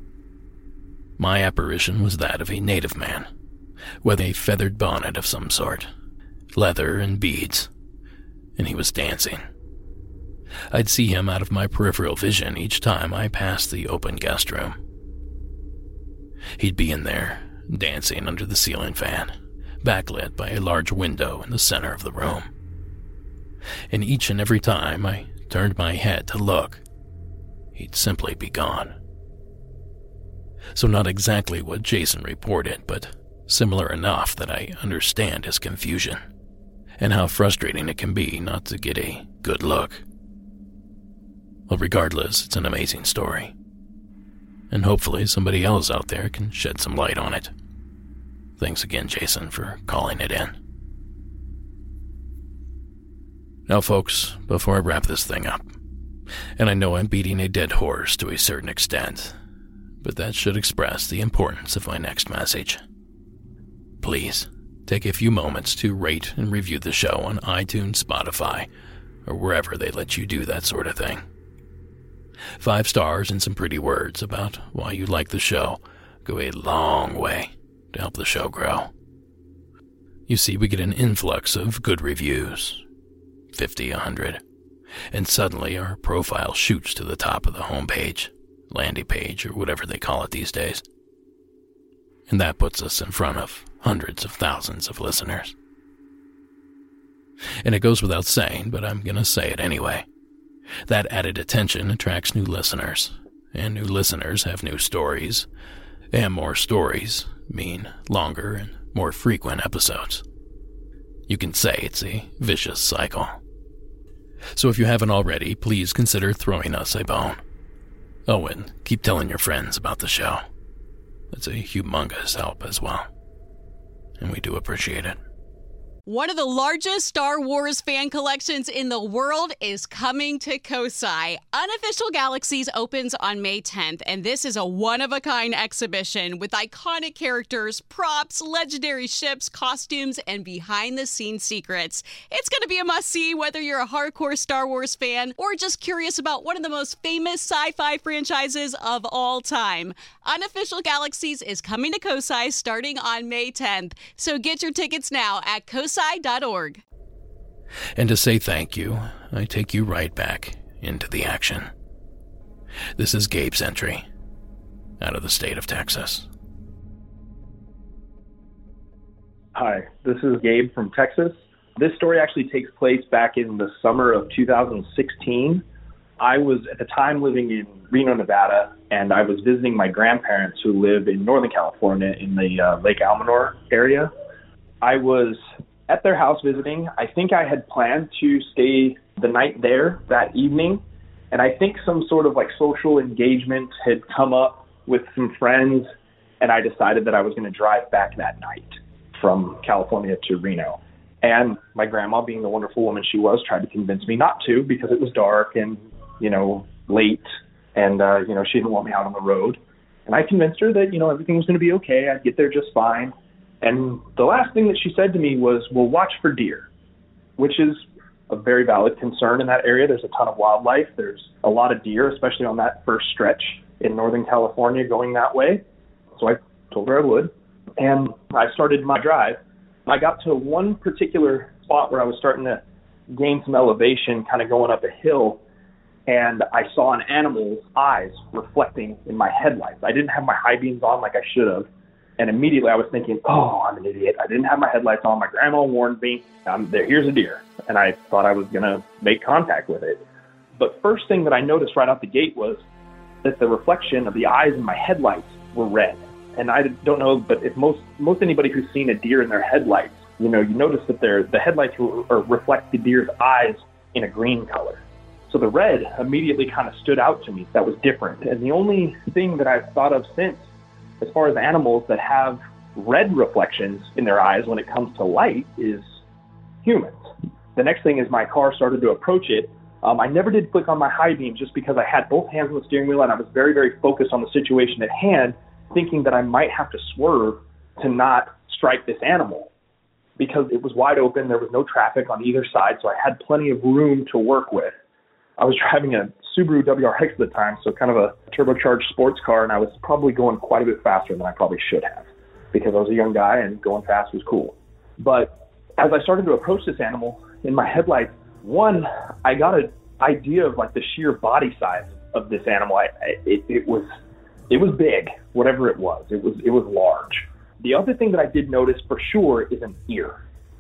My apparition was that of a native man, with a feathered bonnet of some sort, leather and beads, and he was dancing. I'd see him out of my peripheral vision each time I passed the open guest room. He'd be in there, dancing under the ceiling fan, backlit by a large window in the center of the room. And each and every time I turned my head to look, he'd simply be gone. So not exactly what Jason reported, but similar enough that I understand his confusion, and how frustrating it can be not to get a good look. Well, regardless, it's an amazing story, and hopefully somebody else out there can shed some light on it. Thanks again, Jason, for calling it in. Now, folks, before I wrap this thing up, and I know I'm beating a dead horse to a certain extent, but that should express the importance of my next message. Please, take a few moments to rate and review the show on iTunes, Spotify, or wherever they let you do that sort of thing. Five stars and some pretty words about why you like the show go a long way to help the show grow. You see, we get an influx of good reviews, fifty, a hundred, and suddenly our profile shoots to the top of the homepage, landing page, or whatever they call it these days. And that puts us in front of hundreds of thousands of listeners. And it goes without saying, but I'm going to say it anyway. That added attention attracts new listeners, and new listeners have new stories, and more stories mean longer and more frequent episodes. You can say it's a vicious cycle. So if you haven't already, please consider throwing us a bone. Oh, and keep telling your friends about the show. It's a humongous help as well, and we do appreciate it. One of the largest Star Wars fan collections in the world is coming to Kosai. Unofficial Galaxies opens on May tenth, and this is a one-of-a-kind exhibition with iconic characters, props, legendary ships, costumes, and behind-the-scenes secrets. It's going to be a must-see whether you're a hardcore Star Wars fan or just curious about one of the most famous sci-fi franchises of all time. Unofficial Galaxies is coming to Kosai starting on May tenth, so get your tickets now at kosai dot org. And to say thank you, I take you right back into the action. This is Gabe's entry, out of the state of Texas. Hi, this is Gabe from Texas. This story actually takes place back in the summer of two thousand sixteen. I was at the time living in Reno, Nevada, and I was visiting my grandparents who live in Northern California in the uh, Lake Almanor area. I was at their house visiting. I think I had planned to stay the night there that evening, and I think some sort of like social engagement had come up with some friends, and I decided that I was going to drive back that night from California to Reno. And my grandma, being the wonderful woman she was, tried to convince me not to because it was dark and, you know, late, and, uh, you know, she didn't want me out on the road. And I convinced her that, you know, everything was going to be okay. I'd get there just fine. And the last thing that she said to me was, well, watch for deer, which is a very valid concern in that area. There's a ton of wildlife. There's a lot of deer, especially on that first stretch in Northern California going that way. So I told her I would, and I started my drive. I got to one particular spot where I was starting to gain some elevation, kind of going up a hill, and I saw an animal's eyes reflecting in my headlights. I didn't have my high beams on like I should have, and immediately I was thinking, oh, I'm an idiot. I didn't have my headlights on. My grandma warned me. Um, there, here's a deer, and I thought I was going to make contact with it. But first thing that I noticed right out the gate was that the reflection of the eyes in my headlights were red. And I don't know, but if most most anybody who's seen a deer in their headlights, you know, you notice that their the headlights re- or reflect the deer's eyes in a green color. So the red immediately kind of stood out to me. That was different. And the only thing that I've thought of since, as far as animals that have red reflections in their eyes when it comes to light, is humans. The next thing is my car started to approach it. Um, I never did flick on my high beam just because I had both hands on the steering wheel and I was very, very focused on the situation at hand, thinking that I might have to swerve to not strike this animal because it was wide open. There was no traffic on either side, so I had plenty of room to work with. I was driving a Subaru W R X at the time, so kind of a turbocharged sports car, and I was probably going quite a bit faster than I probably should have because I was a young guy and going fast was cool. But as I started to approach this animal in my headlights, one, I got an idea of like the sheer body size of this animal. I, it, it was it was big, whatever it was. It was it was large. The other thing that I did notice for sure is an ear.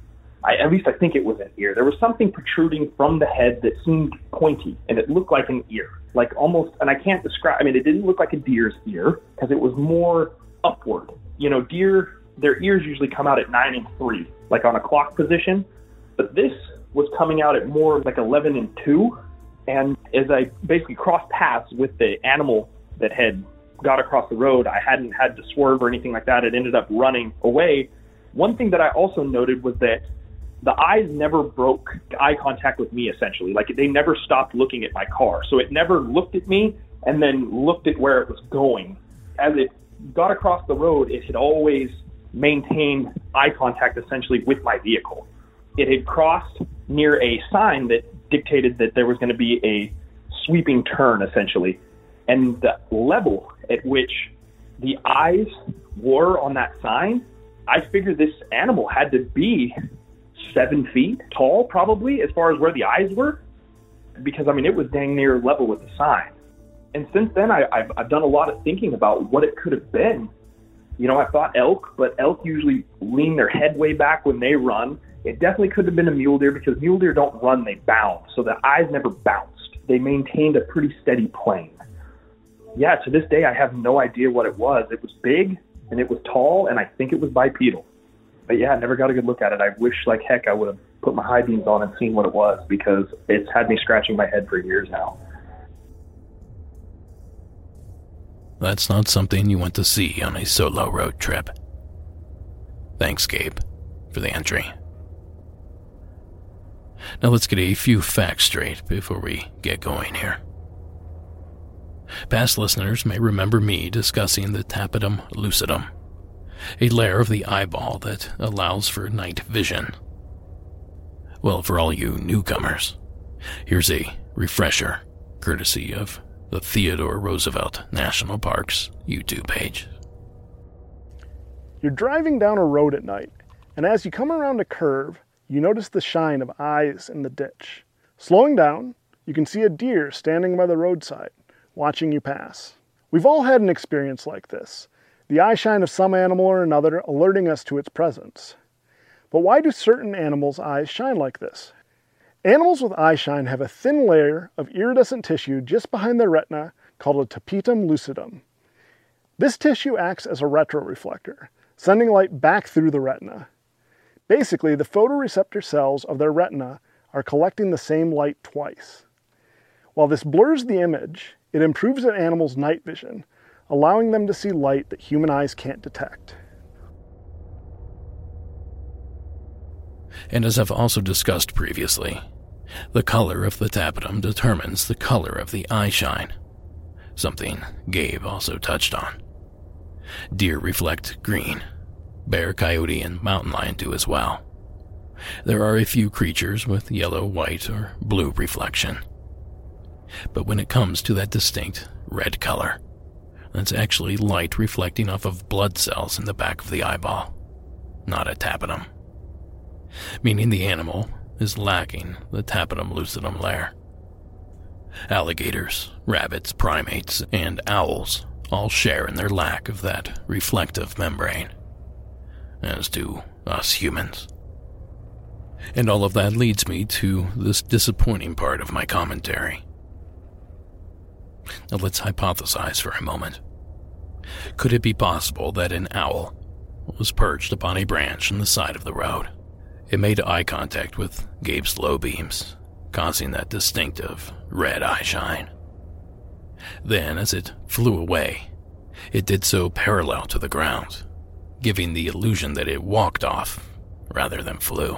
I, at least I think it was an ear. There was something protruding from the head that seemed pointy, and it looked like an ear, like almost, and I can't describe, I mean, it didn't look like a deer's ear because it was more upward. You know, deer, their ears usually come out at nine and three, like on a clock position, but this was coming out at more like eleven and two, and as I basically crossed paths with the animal that had got across the road, I hadn't had to swerve or anything like that. It ended up running away. One thing that I also noted was that the eyes never broke eye contact with me, essentially. Like, they never stopped looking at my car. So it never looked at me and then looked at where it was going. As it got across the road, it had always maintained eye contact, essentially, with my vehicle. It had crossed near a sign that dictated that there was going to be a sweeping turn, essentially. And the level at which the eyes were on that sign, I figured this animal had to be seven feet tall, probably, as far as where the eyes were, because, I mean, it was dang near level with the sign. And since then, I, I've, I've done a lot of thinking about what it could have been. You know, I thought elk, but elk usually lean their head way back when they run. It definitely could have been a mule deer because mule deer don't run, they bounce. So the eyes never bounced. They maintained a pretty steady plane. Yeah, to this day, I have no idea what it was. It was big, and it was tall, and I think it was bipedal. But yeah, I never got a good look at it. I wish like heck I would have put my high beams on and seen what it was because it's had me scratching my head for years now. That's not something you want to see on a solo road trip. Thanks, Gabe, for the entry. Now let's get a few facts straight before we get going here. Past listeners may remember me discussing the tapetum lucidum, a layer of the eyeball that allows for night vision. Well, for all you newcomers, here's a refresher, courtesy of the Theodore Roosevelt National Park's YouTube page. You're driving down a road at night, and as you come around a curve, you notice the shine of eyes in the ditch. Slowing down, you can see a deer standing by the roadside, watching you pass. We've all had an experience like this, the eye shine of some animal or another alerting us to its presence. But why do certain animals' eyes shine like this? Animals with eye shine have a thin layer of iridescent tissue just behind their retina called a tapetum lucidum. This tissue acts as a retroreflector, sending light back through the retina. Basically, the photoreceptor cells of their retina are collecting the same light twice. While this blurs the image, it improves an animal's night vision, allowing them to see light that human eyes can't detect. And as I've also discussed previously, the color of the tapetum determines the color of the eye shine, something Gabe also touched on. Deer reflect green. Bear, coyote, and mountain lion do as well. There are a few creatures with yellow, white, or blue reflection. But when it comes to that distinct red color, that's actually light reflecting off of blood cells in the back of the eyeball, not a tapetum, meaning the animal is lacking the tapetum lucidum layer. Alligators, rabbits, primates, and owls all share in their lack of that reflective membrane, as do us humans. And all of that leads me to this disappointing part of my commentary. Now let's hypothesize for a moment. Could it be possible that an owl was perched upon a branch on the side of the road? It made eye contact with Gabe's low beams, causing that distinctive red eye shine. Then, as it flew away, it did so parallel to the ground, giving the illusion that it walked off rather than flew.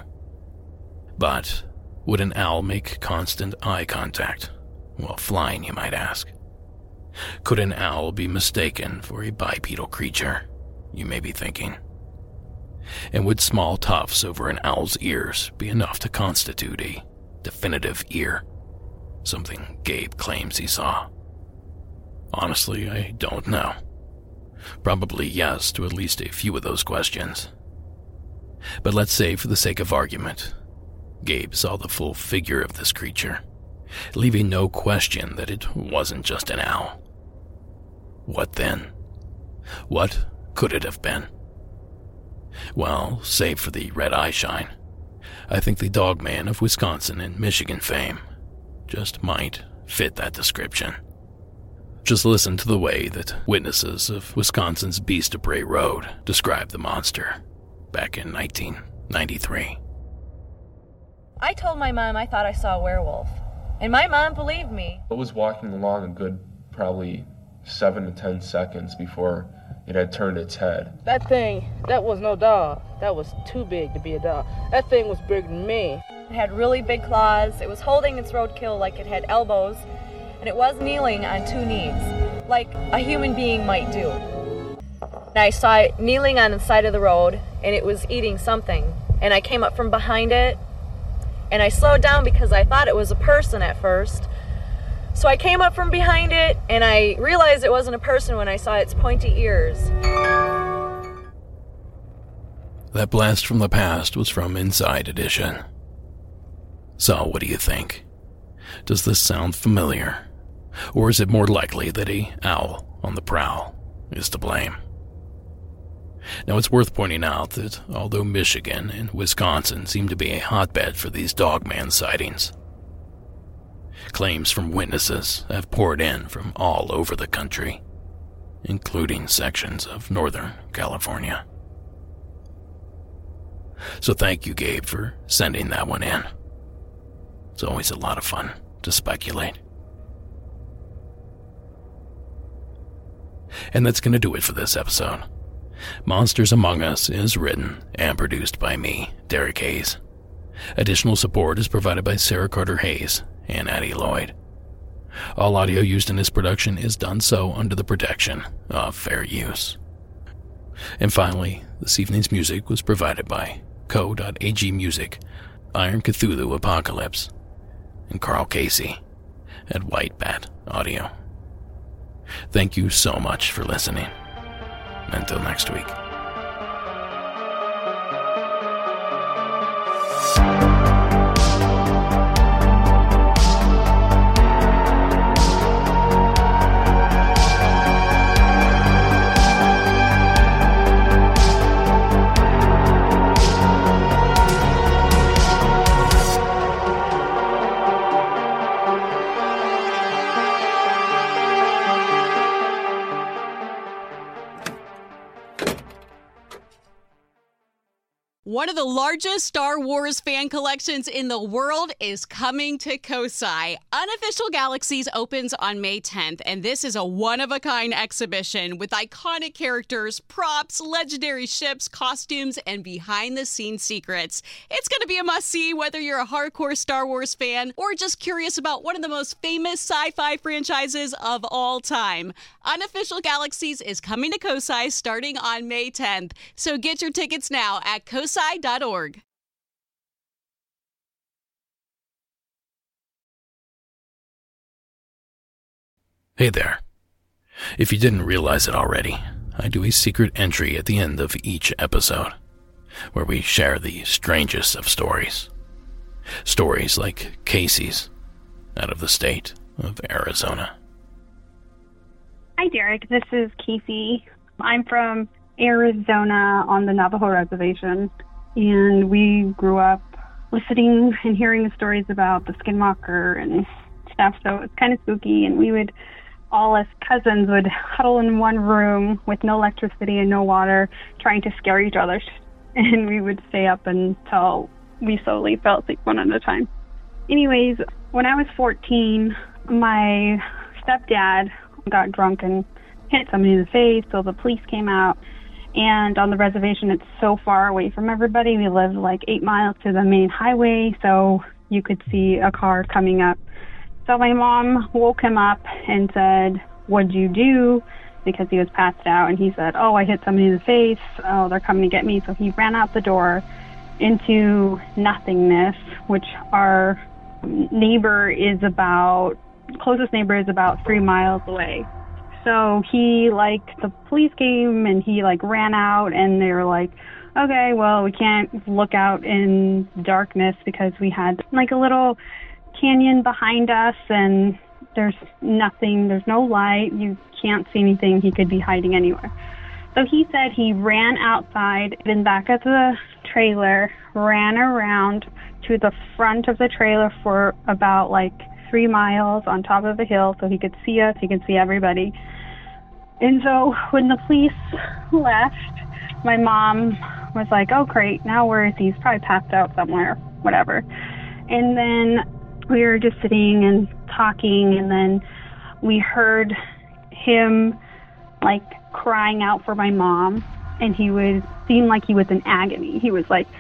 But would an owl make constant eye contact while flying, you might ask? Could an owl be mistaken for a bipedal creature, you may be thinking? And would small tufts over an owl's ears be enough to constitute a definitive ear, something Gabe claims he saw? Honestly, I don't know. Probably yes to at least a few of those questions. But let's say, for the sake of argument, Gabe saw the full figure of this creature, leaving no question that it wasn't just an owl. What then? What could it have been? Well, save for the red eye shine, I think the Dogman of Wisconsin and Michigan fame just might fit that description. Just listen to the way that witnesses of Wisconsin's Beast of Prey Road described the monster back in nineteen ninety-three. I told my mom I thought I saw a werewolf, and my mom believed me. I was walking along a good probably seven to ten seconds before it had turned its head. That thing, that was no dog. That was too big to be a dog. That thing was bigger than me. It had really big claws. It was holding its roadkill like it had elbows, and it was kneeling on two knees, like a human being might do. And I saw it kneeling on the side of the road, and it was eating something. And I came up from behind it, and I slowed down because I thought it was a person at first. So I came up from behind it, and I realized it wasn't a person when I saw its pointy ears. That blast from the past was from Inside Edition. So, what do you think? Does this sound familiar? Or is it more likely that a owl on the prowl is to blame? Now, it's worth pointing out that although Michigan and Wisconsin seem to be a hotbed for these Dogman sightings, claims from witnesses have poured in from all over the country, including sections of Northern California. So thank you, Gabe, for sending that one in. It's always a lot of fun to speculate. And that's going to do it for this episode. Monsters Among Us is written and produced by me, Derek Hayes. Additional support is provided by Sarah Carter Hayes and Addie Lloyd. All audio used in this production is done so under the protection of fair use. And finally, this evening's music was provided by Co dot A G Music, Iron Cthulhu Apocalypse, and Carl Casey at White Bat Audio. Thank you so much for listening. Until next week. One of the largest Star Wars fan collections in the world is coming to Kosai. Unofficial Galaxies opens on May tenth, and this is a one-of-a-kind exhibition with iconic characters, props, legendary ships, costumes, and behind-the-scenes secrets. It's going to be a must-see whether you're a hardcore Star Wars fan or just curious about one of the most famous sci-fi franchises of all time. Unofficial Galaxies is coming to Kosai starting on May tenth, so get your tickets now at kosai dot org. Hey there. If you didn't realize it already, I do a secret entry at the end of each episode, where we share the strangest of stories. Stories like Casey's, out of the state of Arizona. Hi, Derek. This is Casey. I'm from Arizona on the Navajo Reservation, and we grew up listening and hearing the stories about the skinwalker and stuff, so it's kind of spooky, and we would all as cousins would huddle in one room with no electricity and no water, trying to scare each other. And we would stay up until we slowly fell asleep one at a time. Anyways, when I was fourteen, my stepdad got drunk and hit somebody in the face, so the police came out. And on the reservation, it's so far away from everybody. We lived like eight miles to the main highway, so you could see a car coming up. So my mom woke him up and said, "What'd you do?" Because he was passed out. And he said, "Oh, I hit somebody in the face. Oh, they're coming to get me." So he ran out the door into nothingness, which our neighbor is about, closest neighbor is about three miles away. So he, like, the police came and he, like, ran out, and they were like, "Okay, well, we can't look out in darkness," because we had, like, a little canyon behind us, and there's nothing, there's no light, you can't see anything, he could be hiding anywhere. So he said he ran outside, then back of the trailer, ran around to the front of the trailer for about like three miles on top of a hill so he could see us, he could see everybody. And so when the police left, my mom was like, "Oh great, now where is he? He's probably passed out somewhere," whatever. And then we were just sitting and talking, and then we heard him like crying out for my mom, and he was seemed like he was in agony. He was like,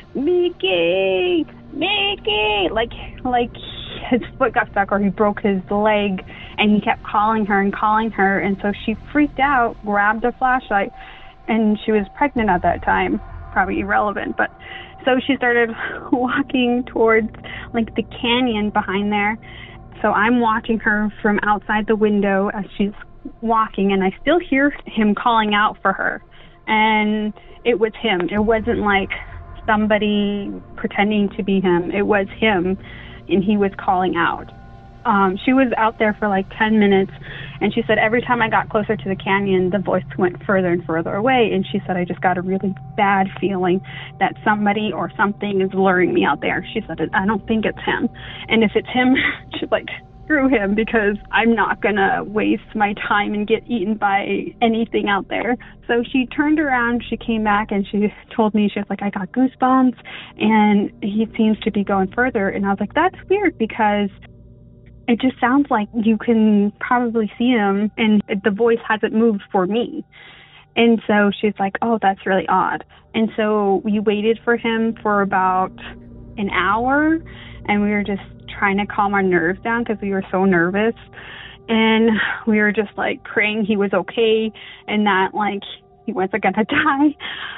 "Mickey, Mickey," like like his foot got stuck or he broke his leg, and he kept calling her and calling her. And so she freaked out, grabbed a flashlight, and she was pregnant at that time, probably irrelevant, but so she started walking towards like the canyon behind there. So I'm watching her from outside the window as she's walking, and I still hear him calling out for her. And it was him. It wasn't like somebody pretending to be him. It was him, and he was calling out. Um, she was out there for like ten minutes, and she said every time I got closer to the canyon, the voice went further and further away. And she said, "I just got a really bad feeling that somebody or something is luring me out there." She said, "I don't think it's him. And if it's him," she's like, "screw him, because I'm not going to waste my time and get eaten by anything out there." So she turned around, she came back, and she told me, she was like, "I got goosebumps, and he seems to be going further." And I was like, "That's weird, because it just sounds like you can probably see him, and the voice hasn't moved for me." And so she's like, "Oh, that's really odd." And so we waited for him for about an hour, and we were just trying to calm our nerves down because we were so nervous. And we were just like praying he was okay and that like he wasn't gonna die.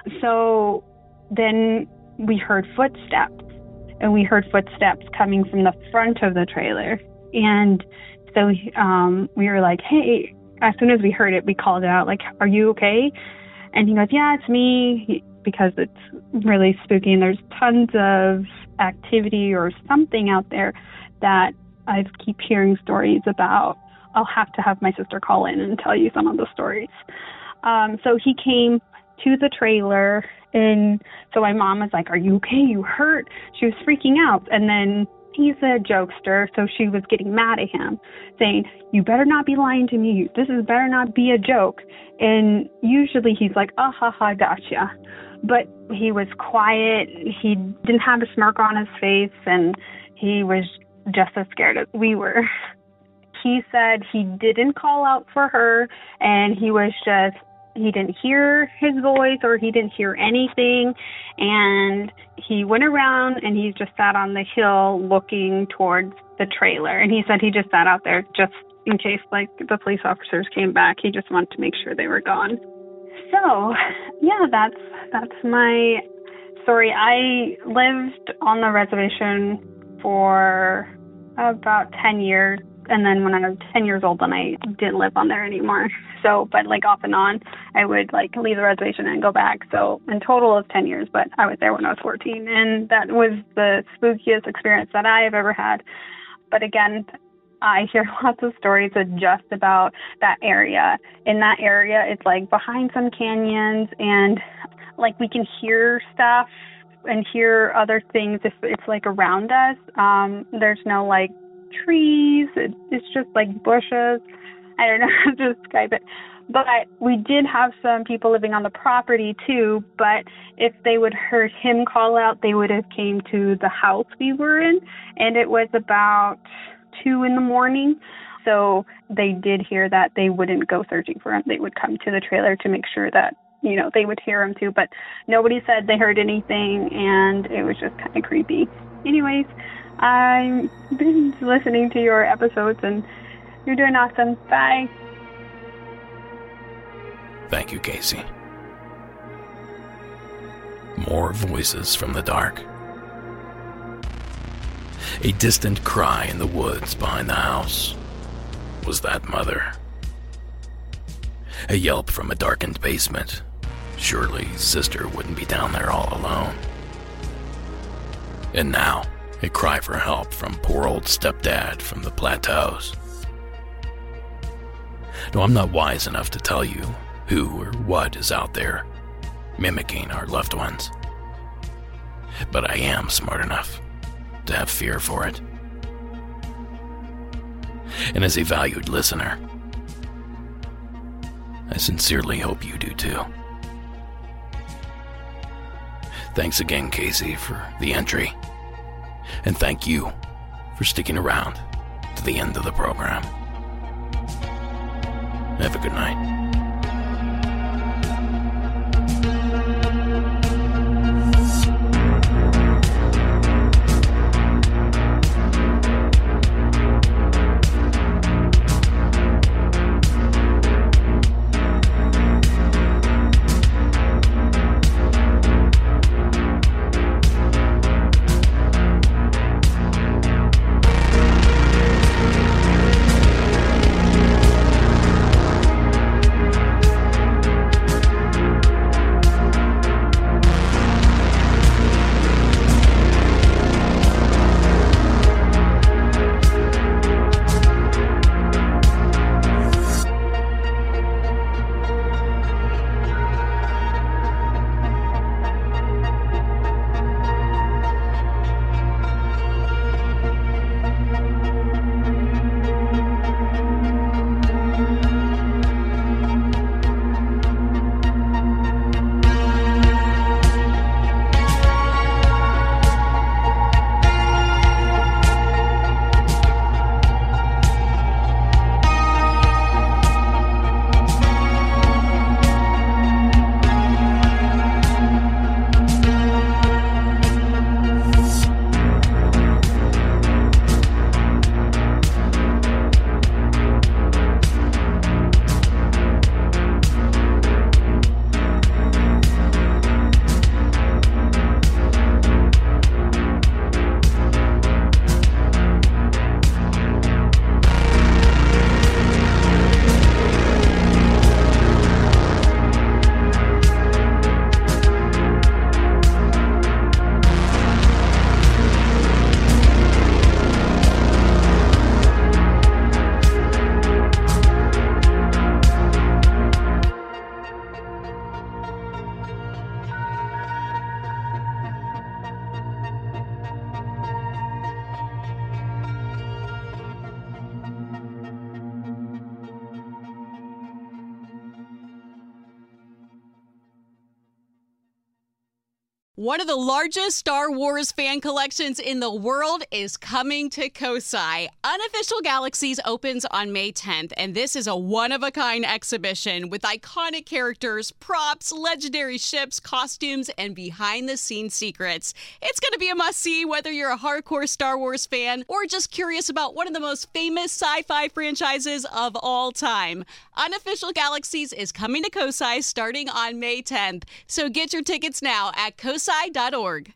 So then we heard footsteps, and we heard footsteps coming from the front of the trailer. And so um, we were like, "Hey," as soon as we heard it, we called out, like, "Are you okay?" And he goes, "Yeah, it's me," he, because it's really spooky and there's tons of activity or something out there that I keep hearing stories about. I'll have to have my sister call in and tell you some of the stories. Um, so he came to the trailer, and so my mom was like, "Are you okay? You hurt?" She was freaking out. And then he's a jokester, so she was getting mad at him, saying, "You better not be lying to me. This is better not be a joke." And usually he's like, "Ah, ha, ha, gotcha." But he was quiet. He didn't have a smirk on his face, and he was just as scared as we were. He said he didn't call out for her, and he was just, he didn't hear his voice or he didn't hear anything. And he went around and he just sat on the hill looking towards the trailer. And he said he just sat out there just in case like the police officers came back. He just wanted to make sure they were gone. So yeah, that's, that's my story. I lived on the reservation for about ten years. And then when I was ten years old, then I didn't live on there anymore. So, but like off and on, I would like leave the reservation and go back. So in total of ten years, but I was there when I was fourteen. And that was the spookiest experience that I have ever had. But again, I hear lots of stories just about that area. In that area, it's like behind some canyons, and like we can hear stuff and hear other things if it's like around us. Um, there's no like trees. It, it's just like bushes. I don't know how to describe it. But we did have some people living on the property too, but if they would heard him call out, they would have came to the house we were in, and it was about two in the morning. So they did hear that. They wouldn't go searching for him. They would come to the trailer to make sure that, you know, they would hear him too, but nobody said they heard anything, and it was just kind of creepy. Anyways, I've been listening to your episodes, and you're doing awesome. Bye. Thank you, Casey. More voices from the dark. A distant cry in the woods behind the house. Was that mother? A yelp from a darkened basement. Surely sister wouldn't be down there all alone. And now, a cry for help from poor old stepdad from the plateaus. No, I'm not wise enough to tell you who or what is out there mimicking our loved ones. But I am smart enough to have fear for it. And as a valued listener, I sincerely hope you do too. Thanks again, Casey, for the entry. And thank you for sticking around to the end of the program. Have a good night. One of the largest Star Wars fan collections in the world is coming to Kosai. Unofficial Galaxies opens on May tenth, and this is a one-of-a-kind exhibition with iconic characters, props, legendary ships, costumes, and behind-the-scenes secrets. It's going to be a must-see whether you're a hardcore Star Wars fan or just curious about one of the most famous sci-fi franchises of all time. Unofficial Galaxies is coming to Kosai starting on May tenth, so get your tickets now at kosai dot org.